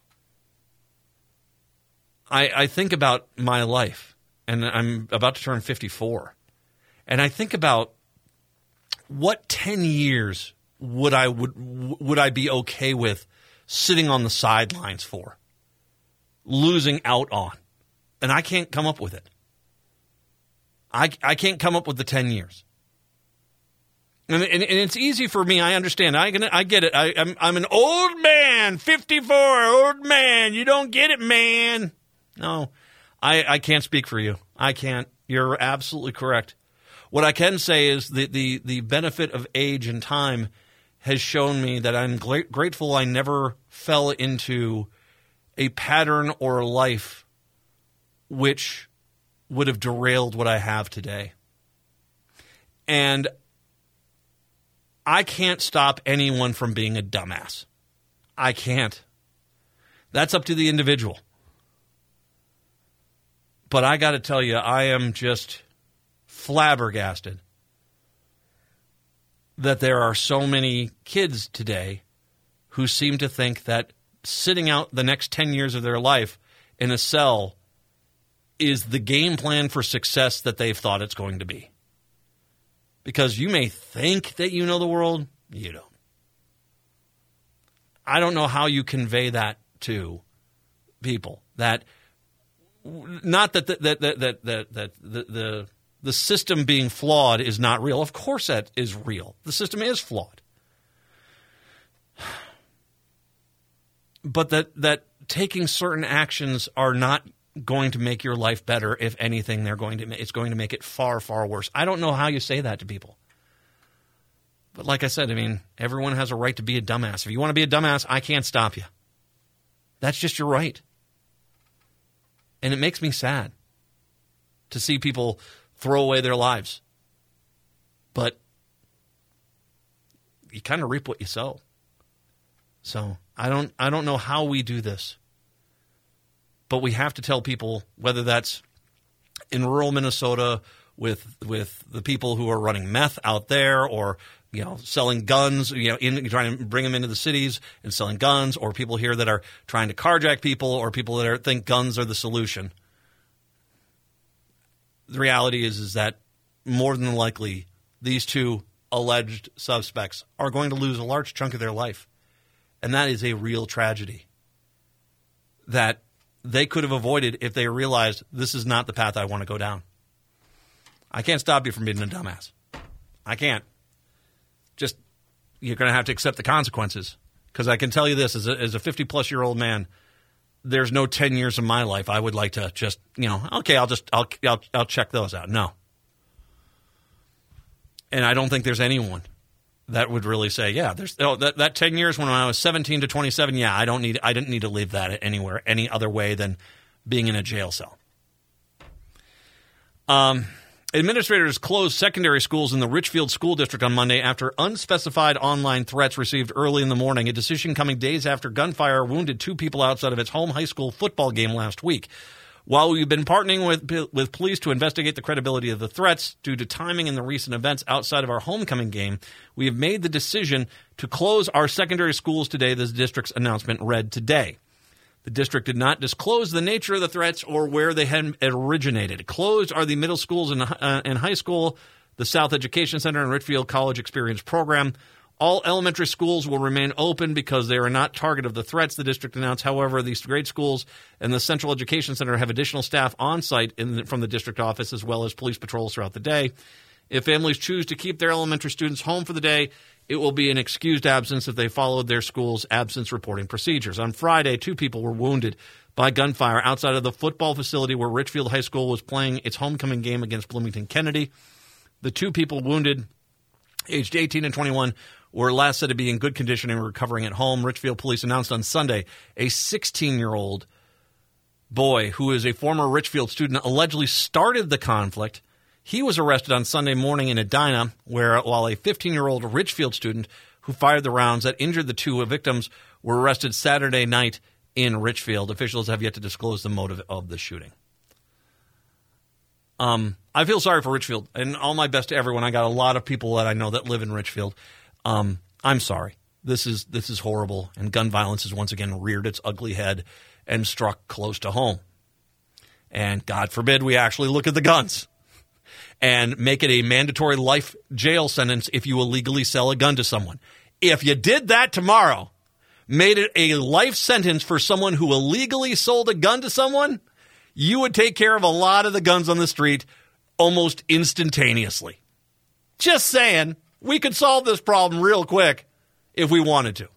I think about my life, and I'm about to turn 54, and I think about what 10 years would I be okay with sitting on the sidelines for, losing out on, and I can't come up with it. I can't come up with the 10 years. And it's easy for me. I understand. I get it. I'm an old man, 54, old man. You don't get it, man. No, I can't speak for you. I can't. You're absolutely correct. What I can say is the benefit of age and time has shown me that I'm grateful I never fell into a pattern or a life which would have derailed what I have today. And I can't stop anyone from being a dumbass. I can't. That's up to the individual. But I got to tell you, I am just flabbergasted that there are so many kids today who seem to think that sitting out the next 10 years of their life in a cell is the game plan for success that they've thought it's going to be. Because you may think that you know the world, you don't. I don't know how you convey that to people. That not that the system being flawed is not real. Of course that is real. The system is flawed. But that taking certain actions are not going to make your life better. If anything, it's going to make it far, far worse. I don't know how you say that to people. But like I said, I mean, everyone has a right to be a dumbass. If you want to be a dumbass, I can't stop you. That's just your right. And it makes me sad to see people throw away their lives. But you kind of reap what you sow. So I don't know how we do this. But we have to tell people, whether that's in rural Minnesota with the people who are running meth out there, or selling guns, trying to bring them into the cities and selling guns, or people here that are trying to carjack people, or people that think guns are the solution. The reality is that more than likely these two alleged suspects are going to lose a large chunk of their life. And that is a real tragedy that they could have avoided if they realized this is not the path I want to go down. I can't stop you from being a dumbass. I can't. Just, you're going to have to accept the consequences. Because I can tell you this, as a 50-plus-year-old man, there's no 10 years of my life I would like to just, okay, I'll check those out. No. And I don't think there's anyone that would really say, yeah, that 10 years when I was 17 to 27, yeah, I didn't need to leave that anywhere any other way than being in a jail cell. Administrators closed secondary schools in the Richfield School District on Monday after unspecified online threats received early in the morning, a decision coming days after gunfire wounded 2 people outside of its home high school football game last week. While we've been partnering with police to investigate the credibility of the threats due to timing and the recent events outside of our homecoming game, we have made the decision to close our secondary schools today, the district's announcement read today. The district did not disclose the nature of the threats or where they had originated. Closed are the middle schools and high school, the South Education Center, and Richfield College Experience Program. All elementary schools will remain open because they are not target of the threats, the district announced. However, these grade schools and the Central Education Center have additional staff on site from the district office, as well as police patrols throughout the day. If families choose to keep their elementary students home for the day, it will be an excused absence if they followed their school's absence reporting procedures. On Friday, 2 people were wounded by gunfire outside of the football facility where Richfield High School was playing its homecoming game against Bloomington Kennedy. The 2 people wounded, aged 18 and 21, were last said to be in good condition and recovering at home. Richfield police announced on Sunday a 16-year-old boy who is a former Richfield student allegedly started the conflict. He was arrested on Sunday morning in Edina, while a 15-year-old Richfield student who fired the rounds that injured the 2 victims were arrested Saturday night in Richfield. Officials have yet to disclose the motive of the shooting. I feel sorry for Richfield, and all my best to everyone. I got a lot of people that I know that live in Richfield. I'm sorry. This is horrible, and gun violence has once again reared its ugly head and struck close to home. And God forbid we actually look at the guns and make it a mandatory life jail sentence if you illegally sell a gun to someone. If you did that tomorrow, made it a life sentence for someone who illegally sold a gun to someone, you would take care of a lot of the guns on the street almost instantaneously. Just saying. We could solve this problem real quick if we wanted to.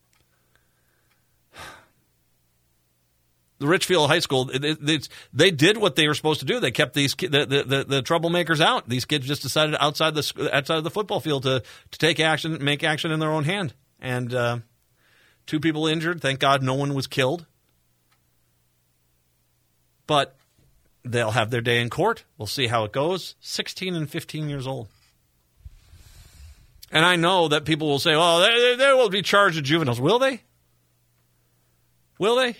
The Richfield High School, they did what they were supposed to do. They kept these the troublemakers out. These kids just decided outside of the football field to take action, make action in their own hand. And 2 people injured. Thank God no one was killed. But they'll have their day in court. We'll see how it goes. 16 and 15 years old. And I know that people will say, oh, they will be charged as juveniles. Will they? Will they?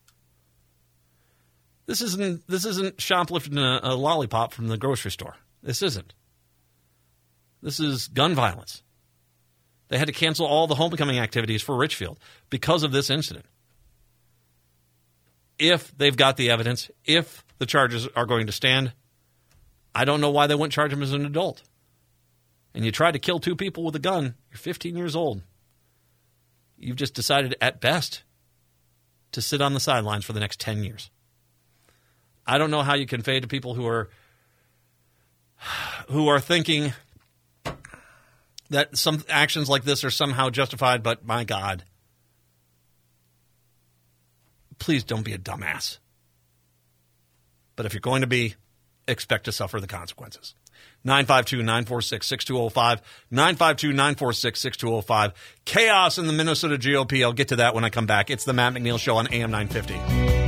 This isn't shoplifting a lollipop from the grocery store. This isn't. This is gun violence. They had to cancel all the homecoming activities for Richfield because of this incident. If they've got the evidence, if the charges are going to stand, I don't know why they wouldn't charge him as an adult. And you tried to kill 2 people with a gun, you're 15 years old. You've just decided at best to sit on the sidelines for the next 10 years. I don't know how you convey to people who are thinking that some actions like this are somehow justified, but my God, please don't be a dumbass. But if you're going to be, expect to suffer the consequences. 952-946-6205, 952-946-6205. Chaos in the Minnesota GOP. I'll get to that when I come back. It's the Matt McNeil Show on AM 950.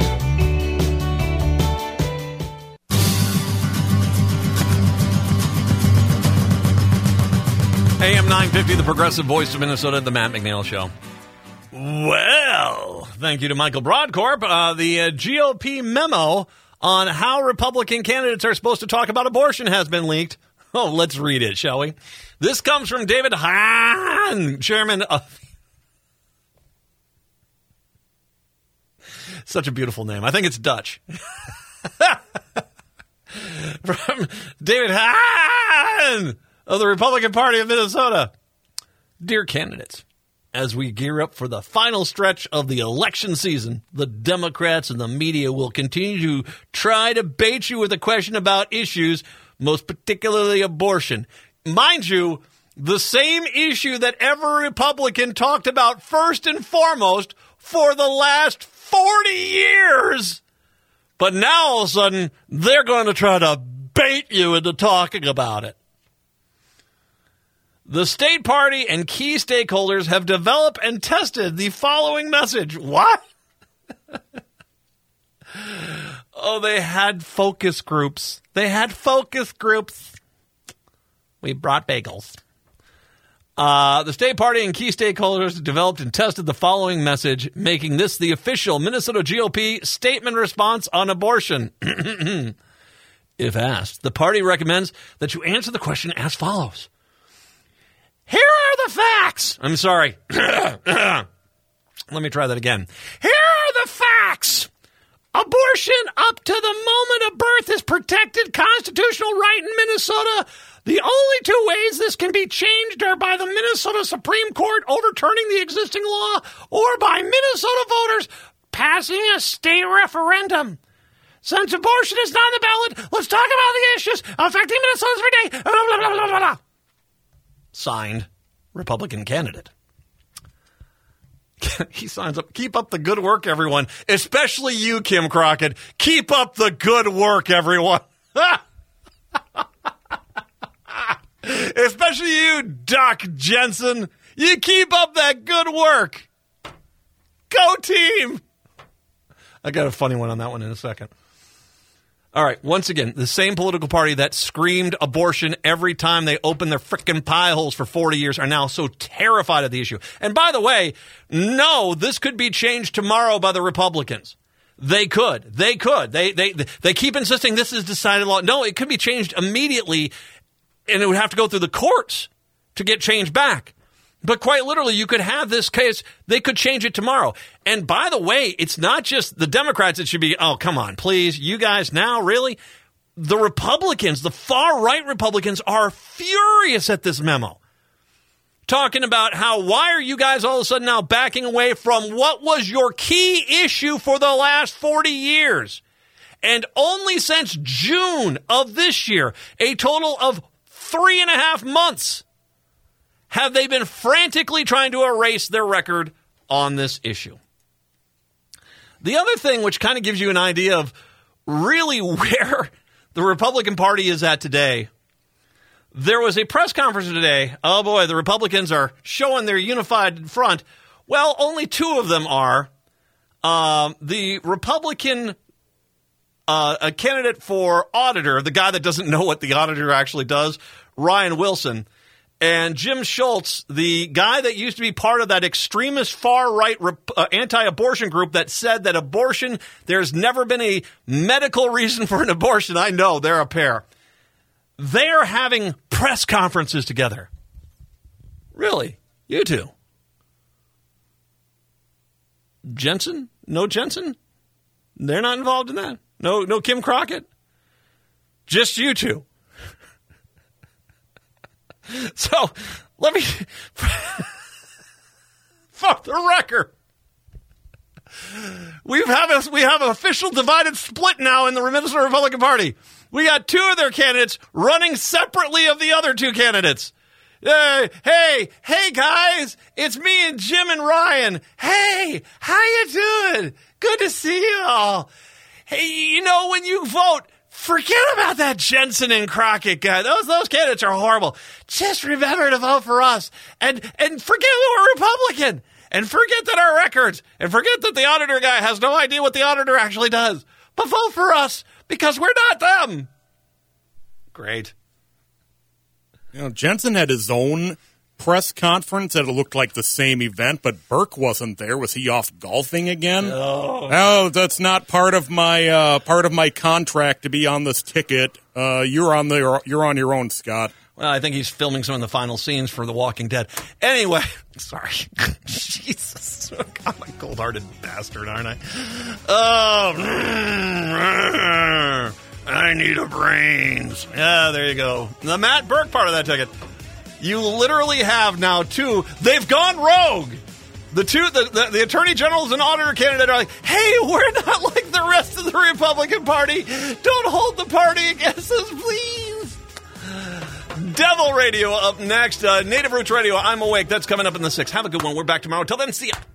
AM 950, the progressive voice of Minnesota, the Matt McNeil Show. Well, thank you to Michael Broadcorp. The GOP memo on how Republican candidates are supposed to talk about abortion has been leaked. Oh, let's read it, shall we? This comes from David Hahn, chairman of... Such a beautiful name. I think it's Dutch. From David Hahn of the Republican Party of Minnesota. Dear candidates, as we gear up for the final stretch of the election season, the Democrats and the media will continue to try to bait you with a question about issues, most particularly abortion. Mind you, the same issue that every Republican talked about first and foremost for the last 40 years. But now all of a sudden, they're going to try to bait you into talking about it. The state party and key stakeholders have developed and tested the following message. What? Oh, they had focus groups. We brought bagels. The state party and key stakeholders developed and tested the following message, making this the official Minnesota GOP statement response on abortion. If asked, the party recommends that you answer the question as follows. Here are the facts. I'm sorry. Let me try that again. Here are the facts. Abortion up to the moment of birth is protected constitutional right in Minnesota. The only 2 ways this can be changed are by the Minnesota Supreme Court overturning the existing law or by Minnesota voters passing a state referendum. Since abortion is not on the ballot, let's talk about the issues affecting Minnesotans every day. Blah, blah, blah, blah, blah. Signed, Republican candidate. He signs up. Keep up the good work, everyone. Especially you, Kim Crockett. Keep up the good work, everyone. Especially you, Doc Jensen. You keep up that good work. Go team. I got a funny one on that one in a second. All right, once again, the same political party that screamed abortion every time they opened their frickin' pie holes for 40 years are now so terrified of the issue. And by the way, no, this could be changed tomorrow by the Republicans. They could. They keep insisting this is decided law. No, it could be changed immediately, and it would have to go through the courts to get changed back. But quite literally, you could have this case, they could change it tomorrow. And by the way, it's not just the Democrats that should be, oh, come on, please, you guys now, really? The Republicans, the far-right Republicans are furious at this memo. Talking about why are you guys all of a sudden now backing away from what was your key issue for the last 40 years? And only since June of this year, a total of 3.5 months, have they been frantically trying to erase their record on this issue. The other thing, which kind of gives you an idea of really where the Republican Party is at today, there was a press conference today. Oh, boy, the Republicans are showing their unified front. Well, only two of them are. The Republican a candidate for auditor, the guy that doesn't know what the auditor actually does, Ryan Wilson, and Jim Schultz, the guy that used to be part of that extremist far-right anti-abortion group that said that abortion, there's never been a medical reason for an abortion. I know, they're a pair. They're having press conferences together. Really? You two? Jensen? No Jensen? They're not involved in that? No Kim Crockett? Just you two? So, let me, for the record, we have an official divided split now in the Minnesota Republican Party. We got two of their candidates running separately of the other two candidates. Hey guys, it's me and Jim and Ryan. Hey, how you doing? Good to see you all. Hey, you know, when you vote, forget about that Jensen and Crockett guy. Those candidates are horrible. Just remember to vote for us. And forget that we're Republican. And forget that our records. And forget that the auditor guy has no idea what the auditor actually does. But vote for us because we're not them. Great. You know, Jensen had his own press conference that looked like the same event, but Burke wasn't there. Was he off golfing again? No, that's not part of my contract to be on this ticket. You're on your own, Scott. Well, I think he's filming some of the final scenes for The Walking Dead. Anyway, sorry. Jesus. I'm a cold-hearted bastard, aren't I? Oh, I need a brains. Yeah, there you go. The Matt Burke part of that ticket. You literally have now two. They've gone rogue. The two, the attorney generals and auditor candidate are like, hey, we're not like the rest of the Republican Party. Don't hold the party against us, please. Devil Radio up next. Native Roots Radio, I'm Awake. That's coming up in the 6th. Have a good one. We're back tomorrow. Till then, see ya.